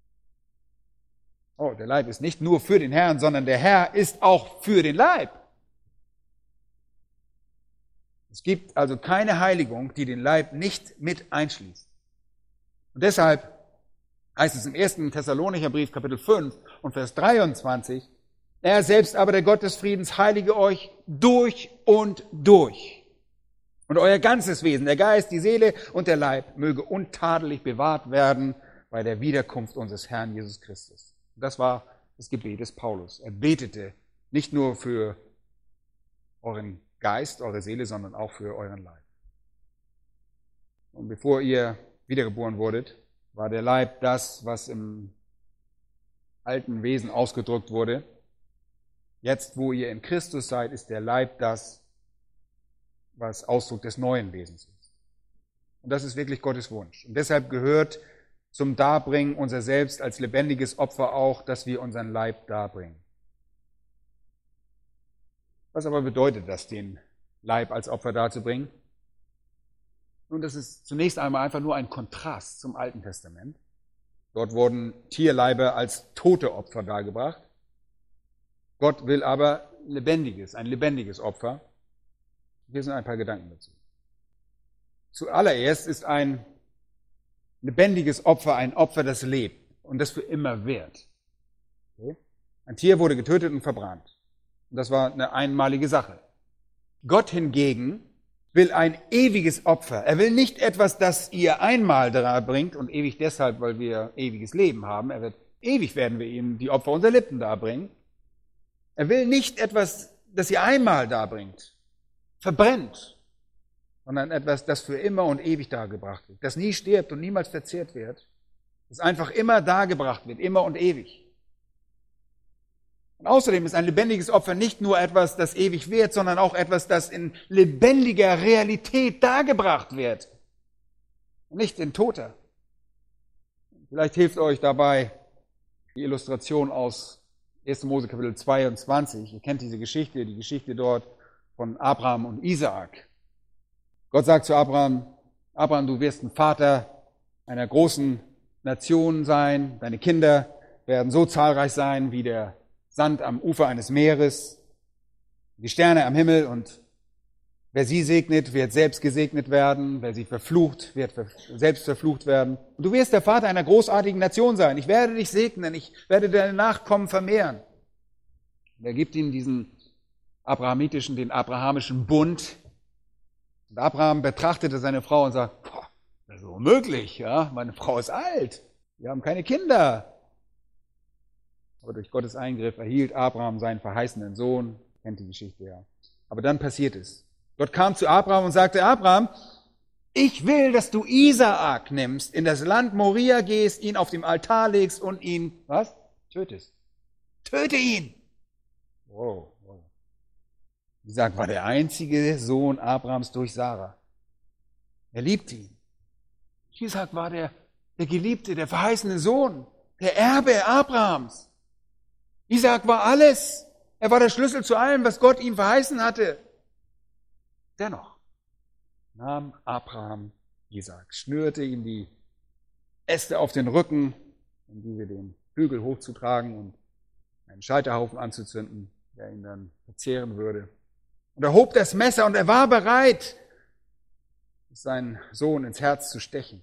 Oh, der Leib ist nicht nur für den Herrn, sondern der Herr ist auch für den Leib. Es gibt also keine Heiligung, die den Leib nicht mit einschließt. Und deshalb heißt es im ersten Thessalonicher Brief, Kapitel fünf und Vers dreiundzwanzig, er selbst aber, der Gott des Friedens, heilige euch durch und durch. Und euer ganzes Wesen, der Geist, die Seele und der Leib, möge untadelig bewahrt werden bei der Wiederkunft unseres Herrn Jesus Christus. Und das war das Gebet des Paulus. Er betete nicht nur für euren Geist, eure Seele, sondern auch für euren Leib. Und bevor ihr wiedergeboren wurdet, war der Leib das, was im alten Wesen ausgedrückt wurde. Jetzt, wo ihr in Christus seid, ist der Leib das, was Ausdruck des neuen Wesens ist. Und das ist wirklich Gottes Wunsch. Und deshalb gehört zum Darbringen unser Selbst als lebendiges Opfer auch, dass wir unseren Leib darbringen. Was aber bedeutet das, den Leib als Opfer darzubringen? Nun, das ist zunächst einmal einfach nur ein Kontrast zum Alten Testament. Dort wurden Tierleibe als tote Opfer dargebracht. Gott will aber lebendiges, ein lebendiges Opfer. Hier sind ein paar Gedanken dazu. Zuallererst ist ein lebendiges Opfer ein Opfer, das lebt und das für immer währt. Okay? Ein Tier wurde getötet und verbrannt. Und das war eine einmalige Sache. Gott hingegen will ein ewiges Opfer. Er will nicht etwas, das ihr einmal darbringt und ewig deshalb, weil wir ewiges Leben haben. Er wird ewig werden wir ihm die Opfer unserer Lippen darbringen. Er will nicht etwas, das ihr einmal darbringt, verbrennt, sondern etwas, das für immer und ewig dargebracht wird, das nie stirbt und niemals verzehrt wird, das einfach immer dargebracht wird, immer und ewig. Und außerdem ist ein lebendiges Opfer nicht nur etwas, das ewig wird, sondern auch etwas, das in lebendiger Realität dargebracht wird. Und nicht in toter. Vielleicht hilft euch dabei die Illustration aus erster Mose Kapitel zweiundzwanzig. Ihr kennt diese Geschichte, die Geschichte dort von Abraham und Isaak. Gott sagt zu Abraham, Abraham, du wirst ein Vater einer großen Nation sein. Deine Kinder werden so zahlreich sein wie der Sand am Ufer eines Meeres, die Sterne am Himmel, und wer sie segnet, wird selbst gesegnet werden, wer sie verflucht, wird selbst verflucht werden. Und du wirst der Vater einer großartigen Nation sein. Ich werde dich segnen, ich werde deine Nachkommen vermehren. Und er gibt ihm diesen abrahamitischen, den abrahamischen Bund. Und Abraham betrachtete seine Frau und sagt, boah, das ist unmöglich, ja, meine Frau ist alt, wir haben keine Kinder. Aber durch Gottes Eingriff erhielt Abraham seinen verheißenen Sohn. Kennt die Geschichte ja. Aber dann passiert es. Gott kam zu Abraham und sagte, Abraham, ich will, dass du Isaak nimmst, in das Land Moria gehst, ihn auf dem Altar legst und ihn, was? Tötest. Töte ihn! Wow, wow. Isaak war der einzige Sohn Abrahams durch Sarah. Er liebte ihn. Isaak war der, der Geliebte, der verheißene Sohn, der Erbe Abrahams. Isaak war alles. Er war der Schlüssel zu allem, was Gott ihm verheißen hatte. Dennoch nahm Abraham Isaak, schnürte ihm die Äste auf den Rücken, um diese den Hügel hochzutragen und einen Scheiterhaufen anzuzünden, der ihn dann verzehren würde. Und er hob das Messer und er war bereit, seinen Sohn ins Herz zu stechen.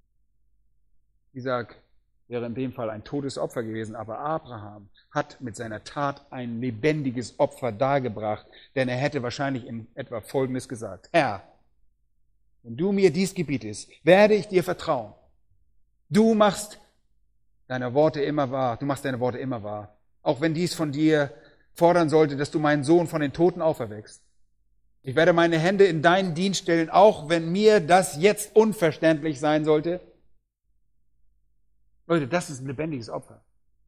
Isaak wäre in dem Fall ein totes Opfer gewesen, aber Abraham hat mit seiner Tat ein lebendiges Opfer dargebracht, denn er hätte wahrscheinlich in etwa Folgendes gesagt: Herr, wenn du mir dies gebietest, werde ich dir vertrauen. Du machst deine Worte immer wahr, du machst deine Worte immer wahr, auch wenn dies von dir fordern sollte, dass du meinen Sohn von den Toten auferweckst. Ich werde meine Hände in deinen Dienst stellen, auch wenn mir das jetzt unverständlich sein sollte. Leute, das ist ein lebendiges Opfer.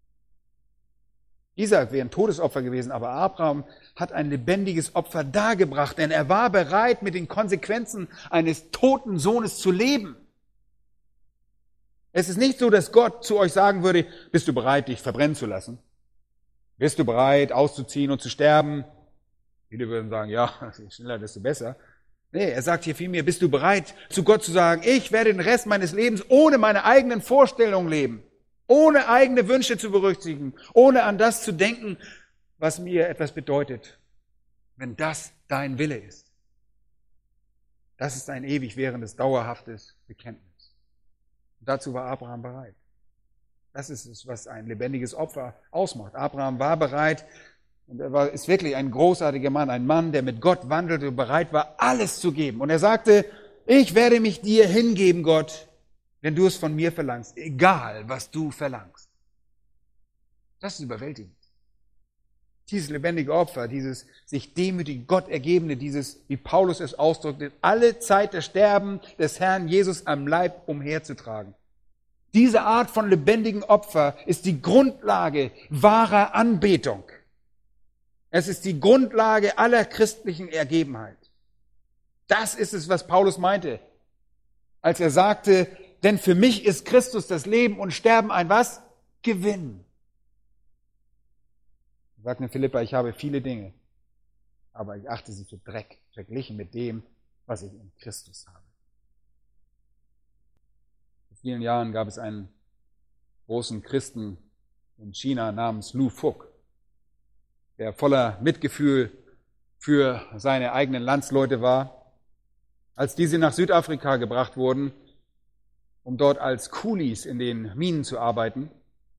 Isaak wäre ein Todesopfer gewesen, aber Abraham hat ein lebendiges Opfer dargebracht, denn er war bereit, mit den Konsequenzen eines toten Sohnes zu leben. Es ist nicht so, dass Gott zu euch sagen würde, bist du bereit, dich verbrennen zu lassen? Bist du bereit, auszuziehen und zu sterben? Viele würden sagen, ja, je schneller, desto besser. Nee, er sagt hier vielmehr, bist du bereit, zu Gott zu sagen, ich werde den Rest meines Lebens ohne meine eigenen Vorstellungen leben, ohne eigene Wünsche zu berücksichtigen, ohne an das zu denken, was mir etwas bedeutet, wenn das dein Wille ist. Das ist ein ewig währendes, dauerhaftes Bekenntnis. Und dazu war Abraham bereit. Das ist es, was ein lebendiges Opfer ausmacht. Abraham war bereit, und er war, ist wirklich ein großartiger Mann, ein Mann, der mit Gott wandelte und bereit war, alles zu geben. Und er sagte, ich werde mich dir hingeben, Gott, wenn du es von mir verlangst, egal was du verlangst. Das ist überwältigend. Dieses lebendige Opfer, dieses sich demütig Gott ergebene, dieses, wie Paulus es ausdrückte, alle Zeit der Sterben des Herrn Jesus am Leib umherzutragen. Diese Art von lebendigen Opfer ist die Grundlage wahrer Anbetung. Es ist die Grundlage aller christlichen Ergebenheit. Das ist es, was Paulus meinte, als er sagte, denn für mich ist Christus das Leben und Sterben ein was? Gewinn. Er sagt in Philippa, ich habe viele Dinge, aber ich achte sie für Dreck, verglichen mit dem, was ich in Christus habe. Vor vielen Jahren gab es einen großen Christen in China namens Lu Fuk, der voller Mitgefühl für seine eigenen Landsleute war. Als diese nach Südafrika gebracht wurden, um dort als Kulis in den Minen zu arbeiten,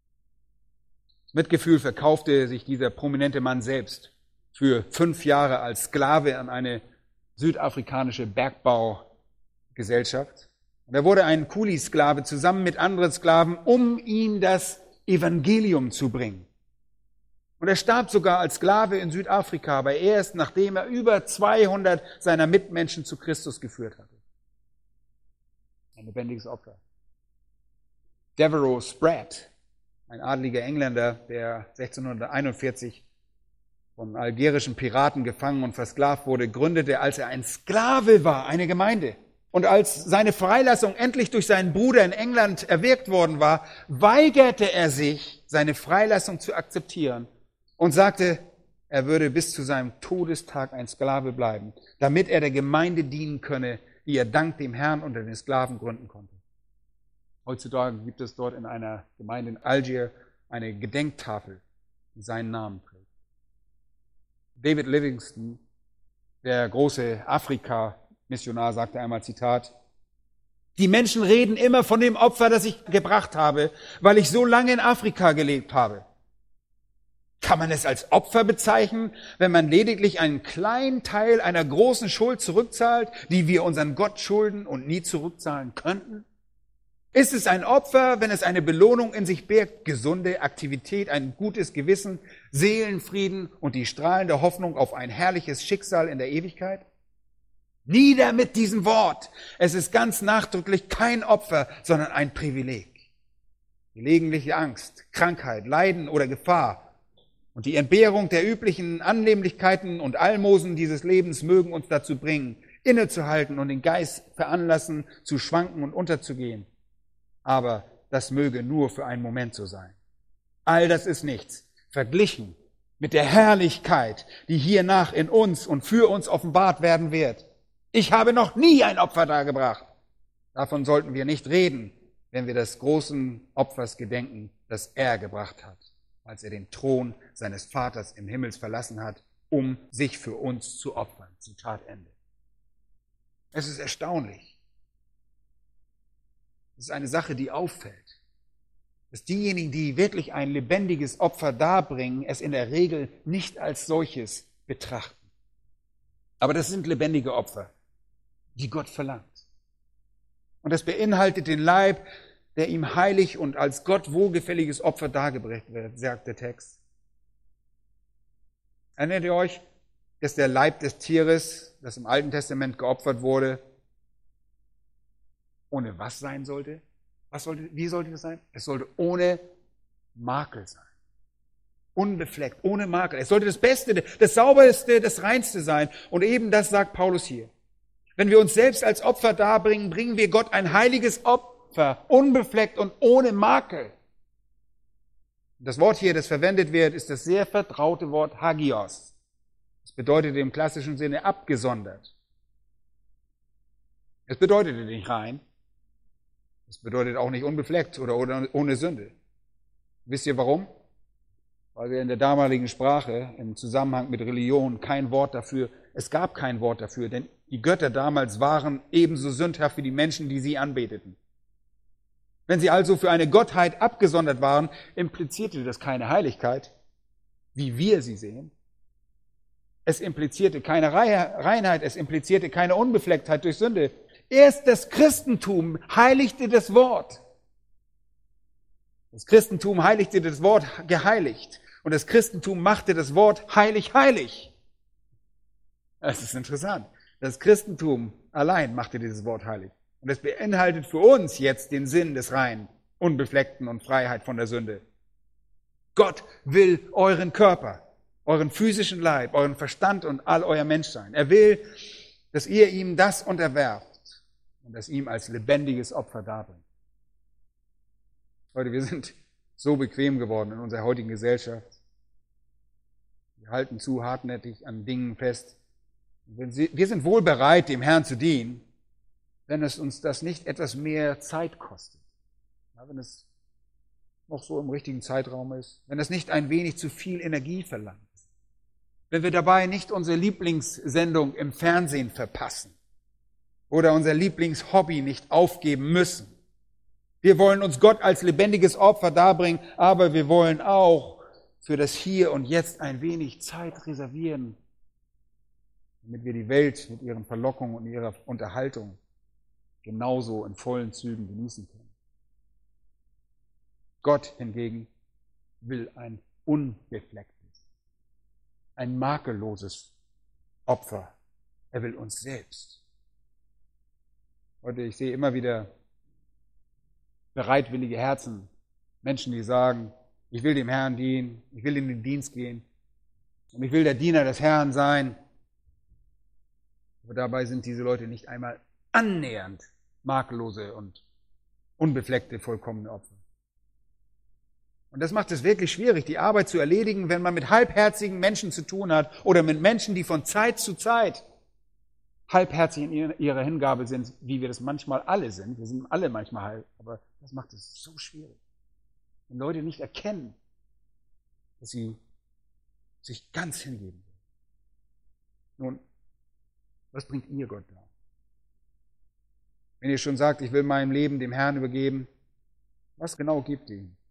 Mitgefühl verkaufte sich dieser prominente Mann selbst für fünf Jahre als Sklave an eine südafrikanische Bergbaugesellschaft. Und er wurde ein Kulisklave zusammen mit anderen Sklaven, um ihm das Evangelium zu bringen. Und er starb sogar als Sklave in Südafrika, aber erst nachdem er über zweihundert seiner Mitmenschen zu Christus geführt hatte. Ein lebendiges Opfer. Devereux Spratt, ein adliger Engländer, der sechzehnhunderteinundvierzig von algerischen Piraten gefangen und versklavt wurde, gründete, als er ein Sklave war, eine Gemeinde. Und als seine Freilassung endlich durch seinen Bruder in England erwirkt worden war, weigerte er sich, seine Freilassung zu akzeptieren und sagte, er würde bis zu seinem Todestag ein Sklave bleiben, damit er der Gemeinde dienen könne, die er dank dem Herrn unter den Sklaven gründen konnte. Heutzutage gibt es dort in einer Gemeinde in Algier eine Gedenktafel, die seinen Namen trägt. David Livingstone, der große Afrika-Missionar, sagte einmal, Zitat, die Menschen reden immer von dem Opfer, das ich gebracht habe, weil ich so lange in Afrika gelebt habe. Kann man es als Opfer bezeichnen, wenn man lediglich einen kleinen Teil einer großen Schuld zurückzahlt, die wir unseren Gott schulden und nie zurückzahlen könnten? Ist es ein Opfer, wenn es eine Belohnung in sich birgt, gesunde Aktivität, ein gutes Gewissen, Seelenfrieden und die strahlende Hoffnung auf ein herrliches Schicksal in der Ewigkeit? Nieder mit diesem Wort! Es ist ganz nachdrücklich kein Opfer, sondern ein Privileg. Gelegentliche Angst, Krankheit, Leiden oder Gefahr und die Entbehrung der üblichen Annehmlichkeiten und Almosen dieses Lebens mögen uns dazu bringen, innezuhalten und den Geist veranlassen, zu schwanken und unterzugehen. Aber das möge nur für einen Moment so sein. All das ist nichts, verglichen mit der Herrlichkeit, die hiernach in uns und für uns offenbart werden wird. Ich habe noch nie ein Opfer dargebracht. Davon sollten wir nicht reden, wenn wir des großen Opfers gedenken, das er gebracht hat, als er den Thron seines Vaters im Himmel verlassen hat, um sich für uns zu opfern. Zitat Ende. Es ist erstaunlich. Das ist eine Sache, die auffällt, dass diejenigen, die wirklich ein lebendiges Opfer darbringen, es in der Regel nicht als solches betrachten. Aber das sind lebendige Opfer, die Gott verlangt. Und das beinhaltet den Leib, der ihm heilig und als Gott wohlgefälliges Opfer dargebracht wird, sagt der Text. Erinnert ihr euch, dass der Leib des Tieres, das im Alten Testament geopfert wurde, ohne was sein sollte? Was sollte, wie sollte das sein? Es sollte ohne Makel sein. Unbefleckt, ohne Makel. Es sollte das Beste, das Sauberste, das Reinste sein. Und eben das sagt Paulus hier. Wenn wir uns selbst als Opfer darbringen, bringen wir Gott ein heiliges Opfer, unbefleckt und ohne Makel. Das Wort hier, das verwendet wird, ist das sehr vertraute Wort Hagios. Das bedeutet im klassischen Sinne abgesondert. Es bedeutet nicht rein. Es bedeutet auch nicht unbefleckt oder ohne Sünde. Wisst ihr warum? Weil wir in der damaligen Sprache im Zusammenhang mit Religion kein Wort dafür, es gab kein Wort dafür, denn die Götter damals waren ebenso sündhaft wie die Menschen, die sie anbeteten. Wenn sie also für eine Gottheit abgesondert waren, implizierte das keine Heiligkeit, wie wir sie sehen. Es implizierte keine Reinheit, es implizierte keine Unbeflecktheit durch Sünde. Erst das Christentum heiligte das Wort. Das Christentum heiligte das Wort geheiligt. Und das Christentum machte das Wort heilig, heilig. Das ist interessant. Das Christentum allein machte dieses Wort heilig. Und es beinhaltet für uns jetzt den Sinn des Reinen, Unbefleckten und Freiheit von der Sünde. Gott will euren Körper, euren physischen Leib, euren Verstand und all euer Menschsein. Er will, dass ihr ihm das unterwerft und das ihm als lebendiges Opfer darbringt. Leute, wir sind so bequem geworden in unserer heutigen Gesellschaft. Wir halten zu hartnäckig an Dingen fest. Wir sind wohl bereit, dem Herrn zu dienen, wenn es uns das nicht etwas mehr Zeit kostet. Ja, wenn es noch so im richtigen Zeitraum ist, wenn es nicht ein wenig zu viel Energie verlangt, wenn wir dabei nicht unsere Lieblingssendung im Fernsehen verpassen oder unser Lieblingshobby nicht aufgeben müssen. Wir wollen uns Gott als lebendiges Opfer darbringen, aber wir wollen auch für das Hier und Jetzt ein wenig Zeit reservieren, damit wir die Welt mit ihren Verlockungen und ihrer Unterhaltung genauso in vollen Zügen genießen können. Gott hingegen will ein unbeflecktes, ein makelloses Opfer. Er will uns selbst. Heute, ich sehe immer wieder bereitwillige Herzen, Menschen, die sagen, ich will dem Herrn dienen, ich will in den Dienst gehen und ich will der Diener des Herrn sein. Aber dabei sind diese Leute nicht einmal annähernd makellose und unbefleckte, vollkommene Opfer. Und das macht es wirklich schwierig, die Arbeit zu erledigen, wenn man mit halbherzigen Menschen zu tun hat oder mit Menschen, die von Zeit zu Zeit halbherzig in ihrer Hingabe sind, wie wir das manchmal alle sind. Wir sind alle manchmal halb, aber das macht es so schwierig. Wenn Leute nicht erkennen, dass sie sich ganz hingeben. Nun, was bringt ihr Gott da? Wenn ihr schon sagt, ich will mein Leben dem Herrn übergeben, was genau gibt ihr ihm?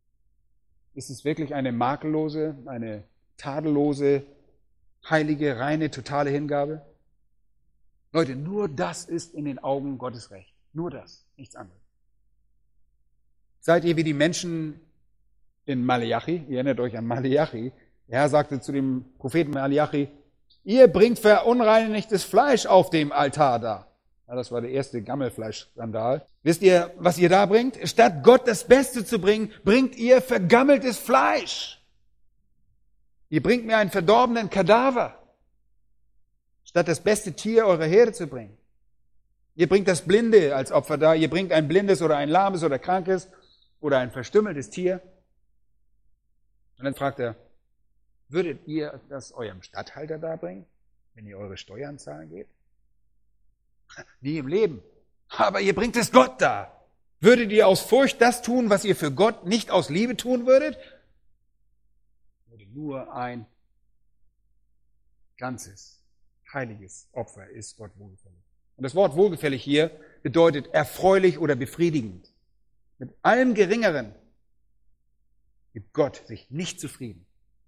Ist es wirklich eine makellose, eine tadellose, heilige, reine, totale Hingabe? Leute, nur das ist in den Augen Gottes recht. Nur das, nichts anderes. Seid ihr wie die Menschen in Maleachi? Ihr erinnert euch an Maleachi. Der Herr sagte zu dem Propheten Maleachi, ihr bringt verunreinigtes Fleisch auf dem Altar da. Ja, das war der erste Gammelfleischskandal. Wisst ihr, was ihr da bringt? Statt Gott das Beste zu bringen, bringt ihr vergammeltes Fleisch. Ihr bringt mir einen verdorbenen Kadaver, statt das beste Tier eurer Herde zu bringen. Ihr bringt das Blinde als Opfer dar. Ihr bringt ein blindes oder ein lahmes oder krankes oder ein verstümmeltes Tier. Und dann fragt er, würdet ihr das eurem Statthalter darbringen, wenn ihr eure Steuern zahlen geht? Nie im Leben. Aber ihr bringt es Gott dar. Würdet ihr aus Furcht das tun, was ihr für Gott nicht aus Liebe tun würdet? Würde nur ein ganzes, heiliges Opfer ist Gott wohlgefällig. Und das Wort wohlgefällig hier bedeutet erfreulich oder befriedigend. Mit allem Geringeren gibt Gott sich nicht zufrieden.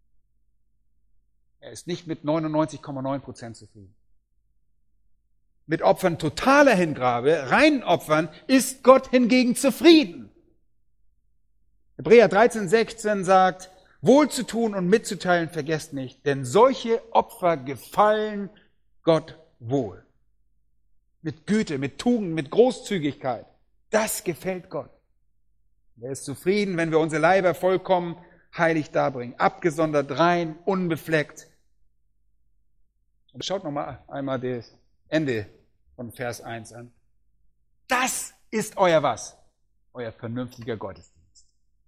Er ist nicht mit neunundneunzig Komma neun Prozent zufrieden. Mit Opfern totaler Hingabe, reinen Opfern, ist Gott hingegen zufrieden. Hebräer dreizehn, sechzehn sagt, wohl zu tun und mitzuteilen vergesst nicht, denn solche Opfer gefallen Gott wohl. Mit Güte, mit Tugend, mit Großzügigkeit. Das gefällt Gott. Er ist zufrieden, wenn wir unsere Leiber vollkommen heilig darbringen, abgesondert, rein, unbefleckt. Und schaut nochmal einmal das Ende von Vers eins an. Das ist euer was? Euer vernünftiger Gottesdienst.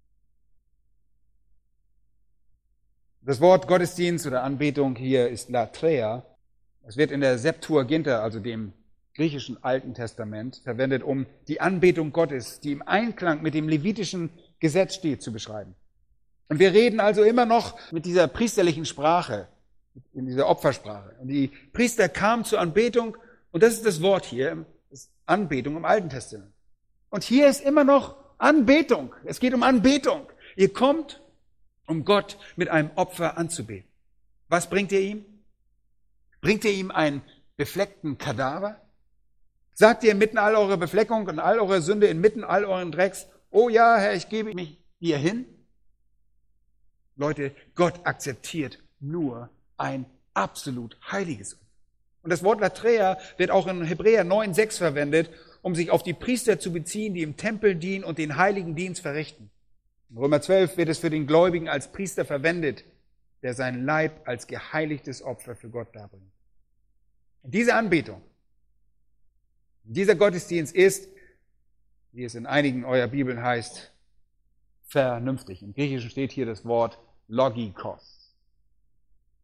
Das Wort Gottesdienst oder Anbetung hier ist Latreia. Es wird in der Septuaginta, also dem griechischen Alten Testament, verwendet, um die Anbetung Gottes, die im Einklang mit dem levitischen Gesetz steht, zu beschreiben. Und wir reden also immer noch mit dieser priesterlichen Sprache, in dieser Opfersprache. Und die Priester kamen zur Anbetung, und das ist das Wort hier, das ist Anbetung im Alten Testament. Und hier ist immer noch Anbetung. Es geht um Anbetung. Ihr kommt, um Gott mit einem Opfer anzubeten. Was bringt ihr ihm? Bringt ihr ihm einen befleckten Kadaver? Sagt ihr inmitten all eurer Befleckung und all eurer Sünde, inmitten all euren Drecks, oh ja, Herr, ich gebe mich dir hin? Leute, Gott akzeptiert nur ein absolut heiliges Opfer. Und das Wort Latreia wird auch in Hebräer neun, sechs verwendet, um sich auf die Priester zu beziehen, die im Tempel dienen und den heiligen Dienst verrichten. In Römer zwölf wird es für den Gläubigen als Priester verwendet, der seinen Leib als geheiligtes Opfer für Gott darbringt. Und diese Anbetung, dieser Gottesdienst ist, wie es in einigen eurer Bibeln heißt, vernünftig. Im Griechischen steht hier das Wort Logikos.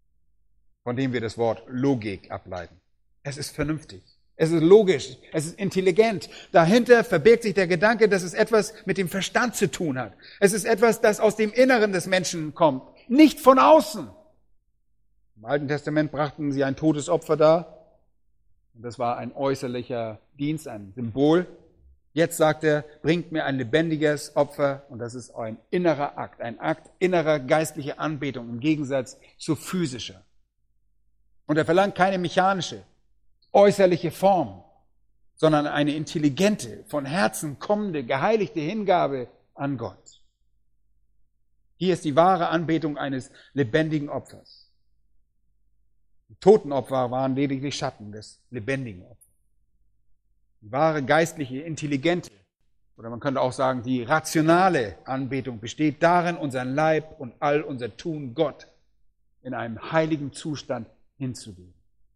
von dem wir das Wort Logik ableiten. Es ist vernünftig. Es ist logisch. Es ist intelligent. Dahinter verbirgt sich der Gedanke, dass es etwas mit dem Verstand zu tun hat. Es ist etwas, das aus dem Inneren des Menschen kommt, nicht von außen. Im Alten Testament brachten sie ein totes Opfer dar. Und das war ein äußerlicher Dienst, ein Symbol. Jetzt sagt er, bringt mir ein lebendiges Opfer. Und das ist ein innerer Akt, ein Akt innerer geistlicher Anbetung im Gegensatz zu physischer. Und er verlangt keine mechanische, äußerliche Form, sondern eine intelligente, von Herzen kommende, geheiligte Hingabe an Gott. Hier ist die wahre Anbetung eines lebendigen Opfers. Die Totenopfer waren lediglich Schatten des lebendigen Opfers. Die wahre geistliche, intelligente, oder man könnte auch sagen, die rationale Anbetung besteht darin, unseren Leib und all unser Tun Gott in einem heiligen Zustand hinzugeben.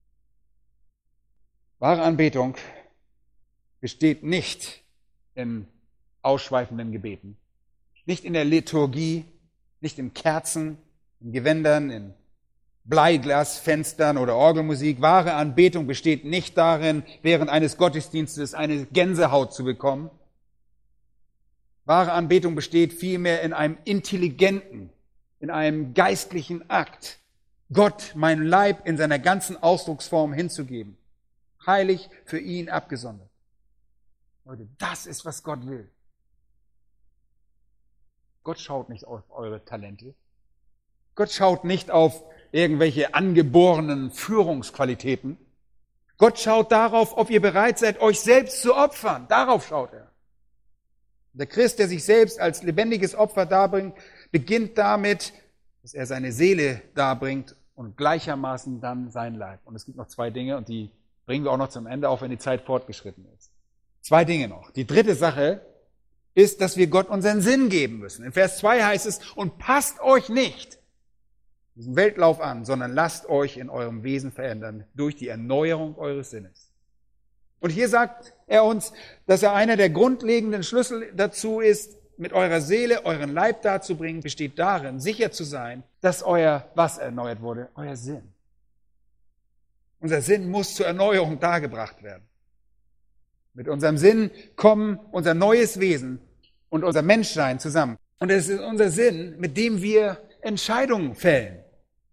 Wahre Anbetung besteht nicht in ausschweifenden Gebeten, nicht in der Liturgie, nicht in Kerzen, in Gewändern, in Bleiglasfenstern oder Orgelmusik. Wahre Anbetung besteht nicht darin, während eines Gottesdienstes eine Gänsehaut zu bekommen. Wahre Anbetung besteht vielmehr in einem intelligenten, in einem geistlichen Akt, Gott mein Leib in seiner ganzen Ausdrucksform hinzugeben. Heilig für ihn abgesondert. Leute, das ist, was Gott will. Gott schaut nicht auf eure Talente. Gott schaut nicht auf irgendwelche angeborenen Führungsqualitäten. Gott schaut darauf, ob ihr bereit seid, euch selbst zu opfern. Darauf schaut er. Der Christ, der sich selbst als lebendiges Opfer darbringt, beginnt damit, dass er seine Seele darbringt und gleichermaßen dann sein Leib. Und es gibt noch zwei Dinge und die bringen wir auch noch zum Ende, auch wenn die Zeit fortgeschritten ist. Zwei Dinge noch. Die dritte Sache ist, dass wir Gott unseren Sinn geben müssen. In Vers zwei heißt es, und passt euch nicht diesen Weltlauf an, sondern lasst euch in eurem Wesen verändern durch die Erneuerung eures Sinnes. Und hier sagt er uns, dass er einer der grundlegenden Schlüssel dazu ist, mit eurer Seele euren Leib darzubringen, besteht darin, sicher zu sein, dass euer, was erneuert wurde? Euer Sinn. Unser Sinn muss zur Erneuerung dargebracht werden. Mit unserem Sinn kommen unser neues Wesen und unser Menschsein zusammen. Und es ist unser Sinn, mit dem wir Entscheidungen fällen.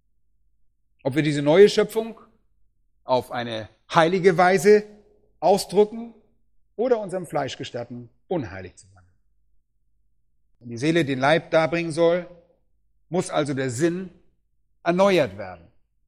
Ob wir diese neue Schöpfung auf eine heilige Weise ausdrücken oder unserem Fleisch gestatten, unheilig zu wandeln. Wenn die Seele den Leib darbringen soll, muss also der Sinn erneuert werden.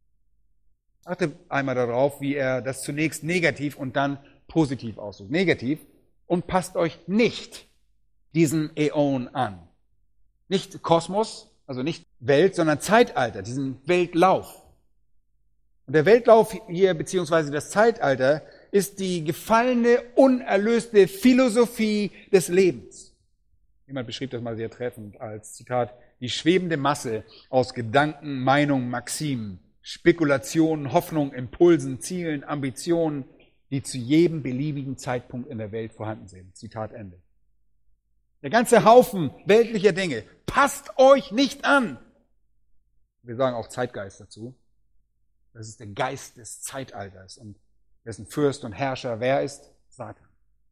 Achte einmal darauf, wie er das zunächst negativ und dann positiv ausdrückt. Negativ, und passt euch nicht diesen Äon an. Nicht Kosmos, also nicht Welt, sondern Zeitalter, diesen Weltlauf. Und der Weltlauf hier, beziehungsweise das Zeitalter, ist die gefallene, unerlöste Philosophie des Lebens. Jemand beschrieb das mal sehr treffend als, Zitat, die schwebende Masse aus Gedanken, Meinungen, Maximen, Spekulationen, Hoffnungen, Impulsen, Zielen, Ambitionen, die zu jedem beliebigen Zeitpunkt in der Welt vorhanden sind. Zitat Ende. Der ganze Haufen weltlicher Dinge, passt euch nicht an. Wir sagen auch Zeitgeist dazu. Das ist der Geist des Zeitalters und dessen Fürst und Herrscher wer ist? Satan.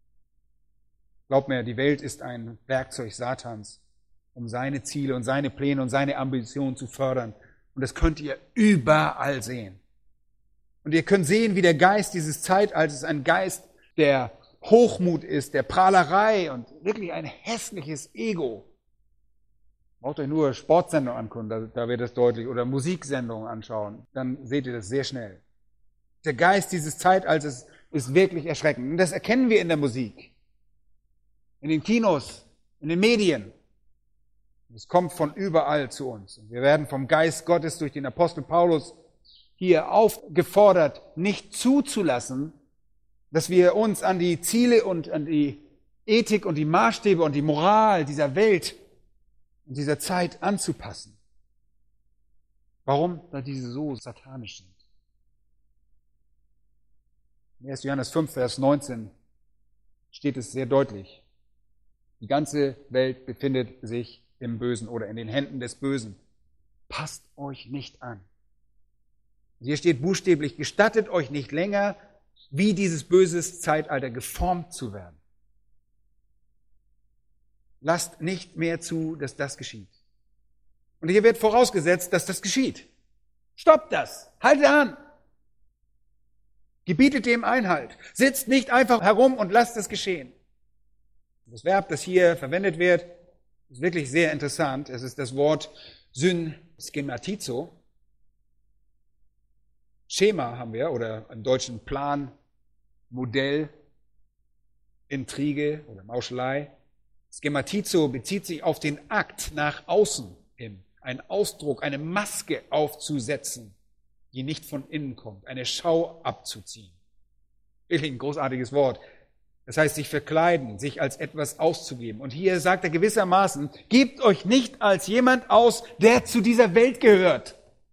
Glaubt mir, die Welt ist ein Werkzeug Satans, um seine Ziele und seine Pläne und seine Ambitionen zu fördern. Und das könnt ihr überall sehen. Und ihr könnt sehen, wie der Geist dieses Zeitalters ein Geist der Hochmut ist, der Prahlerei und wirklich ein hässliches Ego. Braucht euch nur Sportsendungen angucken, da, da wird das deutlich, oder Musiksendungen anschauen, dann seht ihr das sehr schnell. Der Geist dieses Zeitalters ist wirklich erschreckend. Und das erkennen wir in der Musik, in den Kinos, in den Medien. Es kommt von überall zu uns. Und wir werden vom Geist Gottes durch den Apostel Paulus hier aufgefordert, nicht zuzulassen, dass wir uns an die Ziele und an die Ethik und die Maßstäbe und die Moral dieser Welt und dieser Zeit anzupassen. Warum? Weil diese so satanisch sind. In erster Johannes fünf, Vers neunzehn steht es sehr deutlich. Die ganze Welt befindet sich im Bösen oder in den Händen des Bösen. Passt euch nicht an. Hier steht buchstäblich, gestattet euch nicht länger, wie dieses böse Zeitalter geformt zu werden. Lasst nicht mehr zu, dass das geschieht. Und hier wird vorausgesetzt, dass das geschieht. Stoppt das! Haltet an! Gebietet dem Einhalt. Sitzt nicht einfach herum und lasst es geschehen. Das Verb, das hier verwendet wird, ist wirklich sehr interessant. Es ist das Wort synschematizo. Schema haben wir, oder im Deutschen Plan, Modell, Intrige oder Mauschelei. Schematizo bezieht sich auf den Akt nach außen hin. Ein Ausdruck, eine Maske aufzusetzen, die nicht von innen kommt. Eine Schau abzuziehen. Wirklich ein großartiges Wort. Das heißt, sich verkleiden, sich als etwas auszugeben. Und hier sagt er gewissermaßen, gebt euch nicht als jemand aus, der zu dieser Welt gehört.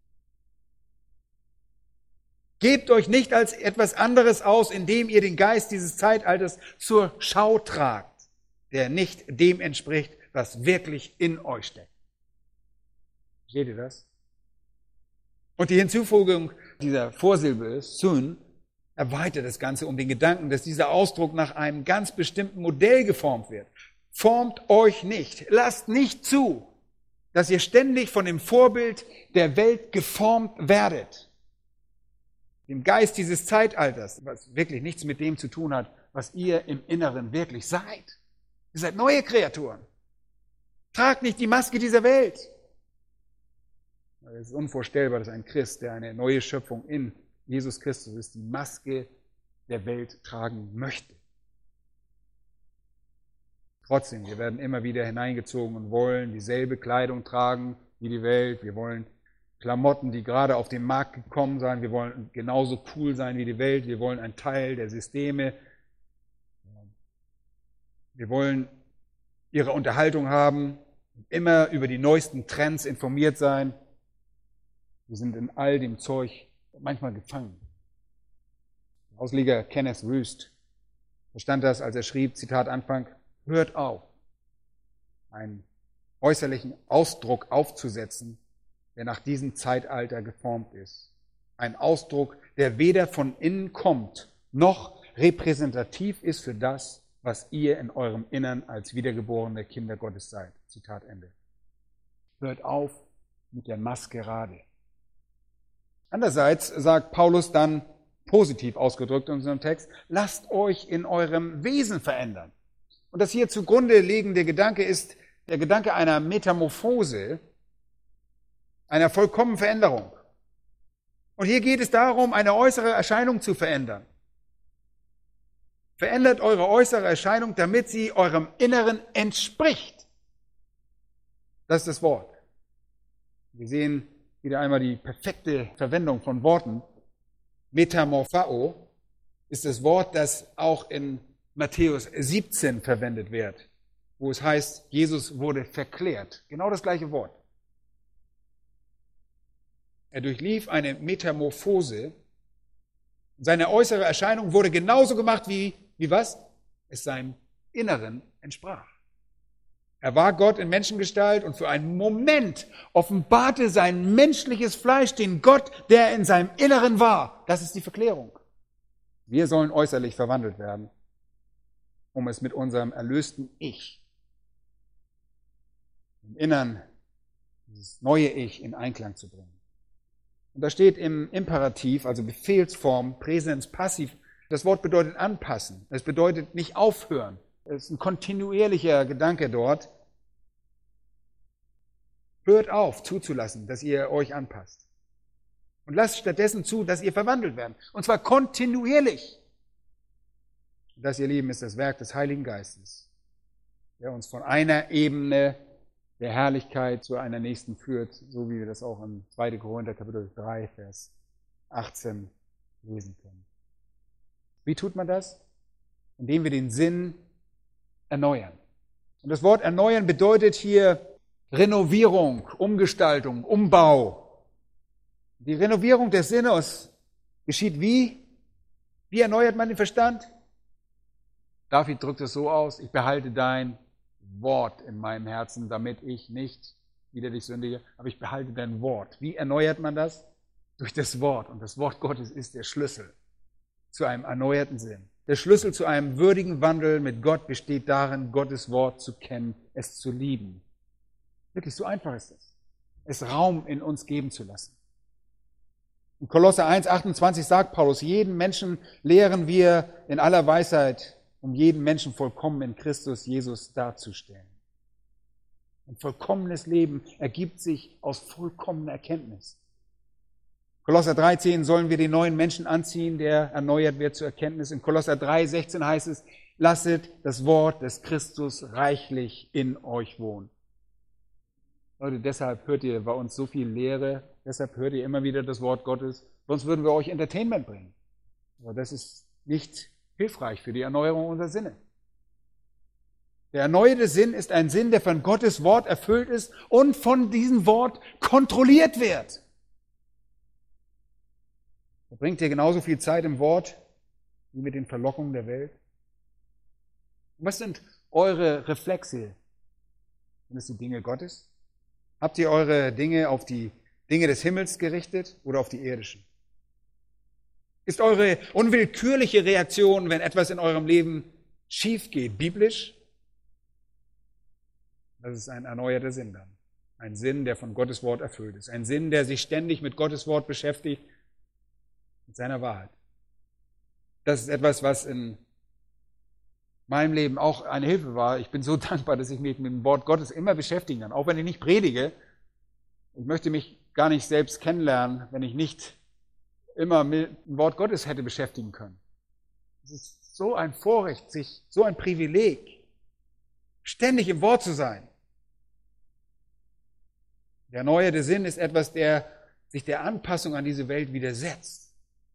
Gebt euch nicht als etwas anderes aus, indem ihr den Geist dieses Zeitalters zur Schau tragt, der nicht dem entspricht, was wirklich in euch steckt. Versteht ihr das? Und die Hinzufügung dieser Vorsilbe, Sun, erweitert das Ganze um den Gedanken, dass dieser Ausdruck nach einem ganz bestimmten Modell geformt wird. Formt euch nicht, lasst nicht zu, dass ihr ständig von dem Vorbild der Welt geformt werdet. Dem Geist dieses Zeitalters, was wirklich nichts mit dem zu tun hat, was ihr im Inneren wirklich seid. Ihr seid neue Kreaturen. Tragt nicht die Maske dieser Welt. Es ist unvorstellbar, dass ein Christ, der eine neue Schöpfung in Jesus Christus ist, die Maske der Welt tragen möchte. Trotzdem, wir werden immer wieder hineingezogen und wollen dieselbe Kleidung tragen wie die Welt. Wir wollen Klamotten, die gerade auf den Markt gekommen sind. Wir wollen genauso cool sein wie die Welt. Wir wollen ein Teil der Systeme. Wir wollen ihre Unterhaltung haben, immer über die neuesten Trends informiert sein. Wir sind in all dem Zeug manchmal gefangen. Der Ausleger Kenneth Wüst verstand das, als er schrieb, Zitat Anfang, hört auf, einen äußerlichen Ausdruck aufzusetzen, der nach diesem Zeitalter geformt ist. Ein Ausdruck, der weder von innen kommt, noch repräsentativ ist für das, was ihr in eurem Innern als wiedergeborene Kinder Gottes seid. Zitat Ende. Hört auf mit der Maskerade. Andererseits sagt Paulus dann, positiv ausgedrückt in unserem Text, lasst euch in eurem Wesen verändern. Und das hier zugrunde liegende Gedanke ist der Gedanke einer Metamorphose, einer vollkommenen Veränderung. Und hier geht es darum, eine äußere Erscheinung zu verändern. Verändert eure äußere Erscheinung, damit sie eurem Inneren entspricht. Das ist das Wort. Wir sehen wieder einmal die perfekte Verwendung von Worten. Metamorphao ist das Wort, das auch in Matthäus siebzehn verwendet wird, wo es heißt, Jesus wurde verklärt. Genau das gleiche Wort. Er durchlief eine Metamorphose. Seine äußere Erscheinung wurde genauso gemacht, wie, wie was? Es seinem Inneren entsprach. Er war Gott in Menschengestalt und für einen Moment offenbarte sein menschliches Fleisch den Gott, der in seinem Inneren war. Das ist die Verklärung. Wir sollen äußerlich verwandelt werden, um es mit unserem erlösten Ich im Innern, dieses neue Ich in Einklang zu bringen. Und da steht im Imperativ, also Befehlsform, Präsens, Passiv. Das Wort bedeutet anpassen. Es bedeutet nicht aufhören. Es ist ein kontinuierlicher Gedanke dort. Hört auf, zuzulassen, dass ihr euch anpasst. Und lasst stattdessen zu, dass ihr verwandelt werdet. Und zwar kontinuierlich. Das, ihr Lieben, ist das Werk des Heiligen Geistes, der uns von einer Ebene der Herrlichkeit zu einer nächsten führt, so wie wir das auch in zweiter Korinther Kapitel drei, Vers achtzehn lesen können. Wie tut man das? Indem wir den Sinn erneuern. Und das Wort erneuern bedeutet hier Renovierung, Umgestaltung, Umbau. Die Renovierung des Sinnes geschieht wie? Wie erneuert man den Verstand? David drückt es so aus, ich behalte dein Wort in meinem Herzen, damit ich nicht wieder dich sündige, aber ich behalte dein Wort. Wie erneuert man das? durch das Wort. Und das Wort Gottes ist der Schlüssel zu einem erneuerten Sinn. Der Schlüssel zu einem würdigen Wandel mit Gott besteht darin, Gottes Wort zu kennen, es zu lieben. Wirklich, so einfach ist es. Es Raum in uns geben zu lassen. In Kolosser eins, achtundzwanzig sagt Paulus, jeden Menschen lehren wir in aller Weisheit, um jeden Menschen vollkommen in Christus Jesus darzustellen. Ein vollkommenes Leben ergibt sich aus vollkommener Erkenntnis. Kolosser drei, zehn sollen wir den neuen Menschen anziehen, der erneuert wird zur Erkenntnis. In Kolosser drei, sechzehn heißt es, lasset das Wort des Christus reichlich in euch wohnen. Leute, deshalb hört ihr bei uns so viel Lehre, deshalb hört ihr immer wieder das Wort Gottes, sonst würden wir euch Entertainment bringen. Aber das ist nicht hilfreich für die Erneuerung unserer Sinne. Der erneuerte Sinn ist ein Sinn, der von Gottes Wort erfüllt ist und von diesem Wort kontrolliert wird. Verbringt ihr genauso viel Zeit im Wort wie mit den Verlockungen der Welt? Und was sind eure Reflexe? Sind es die Dinge Gottes? Habt ihr eure Dinge auf die Dinge des Himmels gerichtet oder auf die irdischen? Ist eure unwillkürliche Reaktion, wenn etwas in eurem Leben schief geht, biblisch? Das ist ein erneuerter Sinn dann. Ein Sinn, der von Gottes Wort erfüllt ist. Ein Sinn, der sich ständig mit Gottes Wort beschäftigt, mit seiner Wahrheit. Das ist etwas, was in meinem Leben auch eine Hilfe war. Ich bin so dankbar, dass ich mich mit dem Wort Gottes immer beschäftigen kann. Auch wenn ich nicht predige. Ich möchte mich gar nicht selbst kennenlernen, wenn ich nicht immer mit dem Wort Gottes hätte beschäftigen können. Es ist so ein Vorrecht, sich, so ein Privileg, ständig im Wort zu sein. Der erneuerte Sinn ist etwas, der sich der Anpassung an diese Welt widersetzt.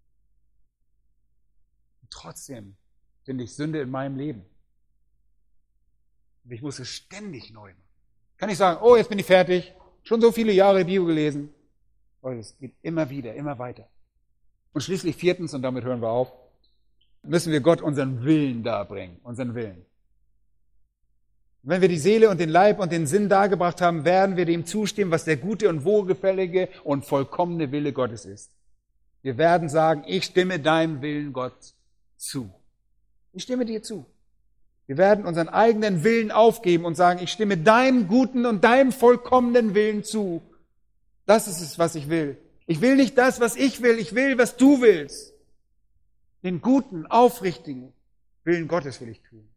Und trotzdem finde ich Sünde in meinem Leben. Und ich muss es ständig neu machen. Kann ich sagen, oh, jetzt bin ich fertig, schon so viele Jahre Bibel gelesen. Aber es geht immer wieder, immer weiter. Und schließlich viertens, und damit hören wir auf, müssen wir Gott unseren Willen darbringen, unseren Willen. Wenn wir die Seele und den Leib und den Sinn dargebracht haben, werden wir dem zustimmen, was der gute und wohlgefällige und vollkommene Wille Gottes ist. Wir werden sagen, ich stimme deinem Willen, Gott, zu. Ich stimme dir zu. Wir werden unseren eigenen Willen aufgeben und sagen, ich stimme deinem guten und deinem vollkommenen Willen zu. Das ist es, was ich will. Ich will nicht das, was ich will, ich will, was du willst. Den guten, aufrichtigen Willen Gottes will ich tun.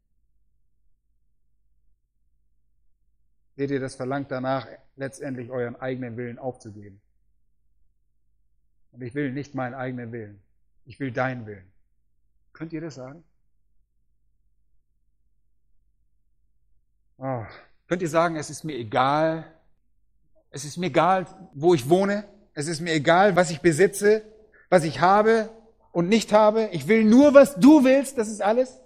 Seht ihr, das verlangt danach, letztendlich euren eigenen Willen aufzugeben. Und ich will nicht meinen eigenen Willen. Ich will deinen Willen. Könnt ihr das sagen? Oh. Könnt ihr sagen, es ist mir egal, es ist mir egal, wo ich wohne, es ist mir egal, was ich besitze, was ich habe und nicht habe. Ich will nur, was du willst, das ist alles.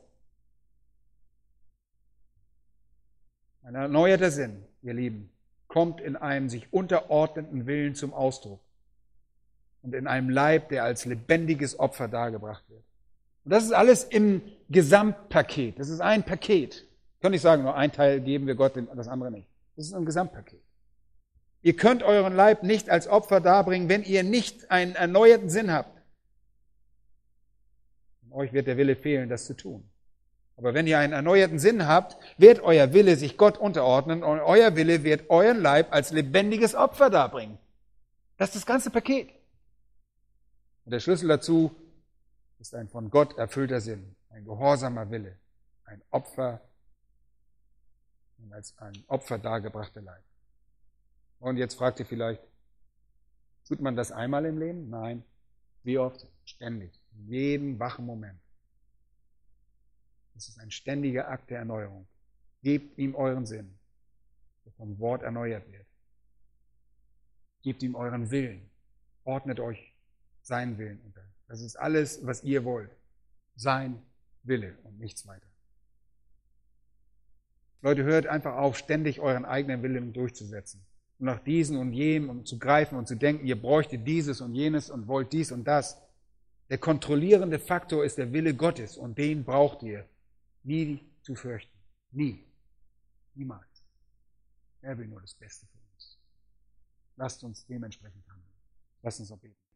Ein erneuerter Sinn, ihr Lieben, kommt in einem sich unterordnenden Willen zum Ausdruck und in einem Leib, der als lebendiges Opfer dargebracht wird. Und das ist alles im Gesamtpaket. Das ist ein Paket. Ich kann nicht sagen, nur ein Teil geben wir Gott, das andere nicht. Das ist ein Gesamtpaket. Ihr könnt euren Leib nicht als Opfer darbringen, wenn ihr nicht einen erneuerten Sinn habt. Und euch wird der Wille fehlen, das zu tun. Aber wenn ihr einen erneuerten Sinn habt, wird euer Wille sich Gott unterordnen und euer Wille wird euren Leib als lebendiges Opfer darbringen. Das ist das ganze Paket. Und der Schlüssel dazu ist ein von Gott erfüllter Sinn, ein gehorsamer Wille, ein Opfer und als ein Opfer dargebrachter Leib. Und jetzt fragt ihr vielleicht, tut man das einmal im Leben? Nein. Wie oft? Ständig. In jedem wachen Moment. Das ist ein ständiger Akt der Erneuerung. Gebt ihm euren Sinn, der vom Wort erneuert wird. Gebt ihm euren Willen. Ordnet euch seinen Willen unter. Das ist alles, was ihr wollt. Sein Wille und nichts weiter. Leute, hört einfach auf, ständig euren eigenen Willen durchzusetzen. Und nach diesen und jenem und zu greifen und zu denken, ihr bräuchtet dieses und jenes und wollt dies und das. Der kontrollierende Faktor ist der Wille Gottes und den braucht ihr nie zu fürchten. Nie. Niemals. Er will nur das Beste für uns. Lasst uns dementsprechend handeln. Lasst uns auch beten.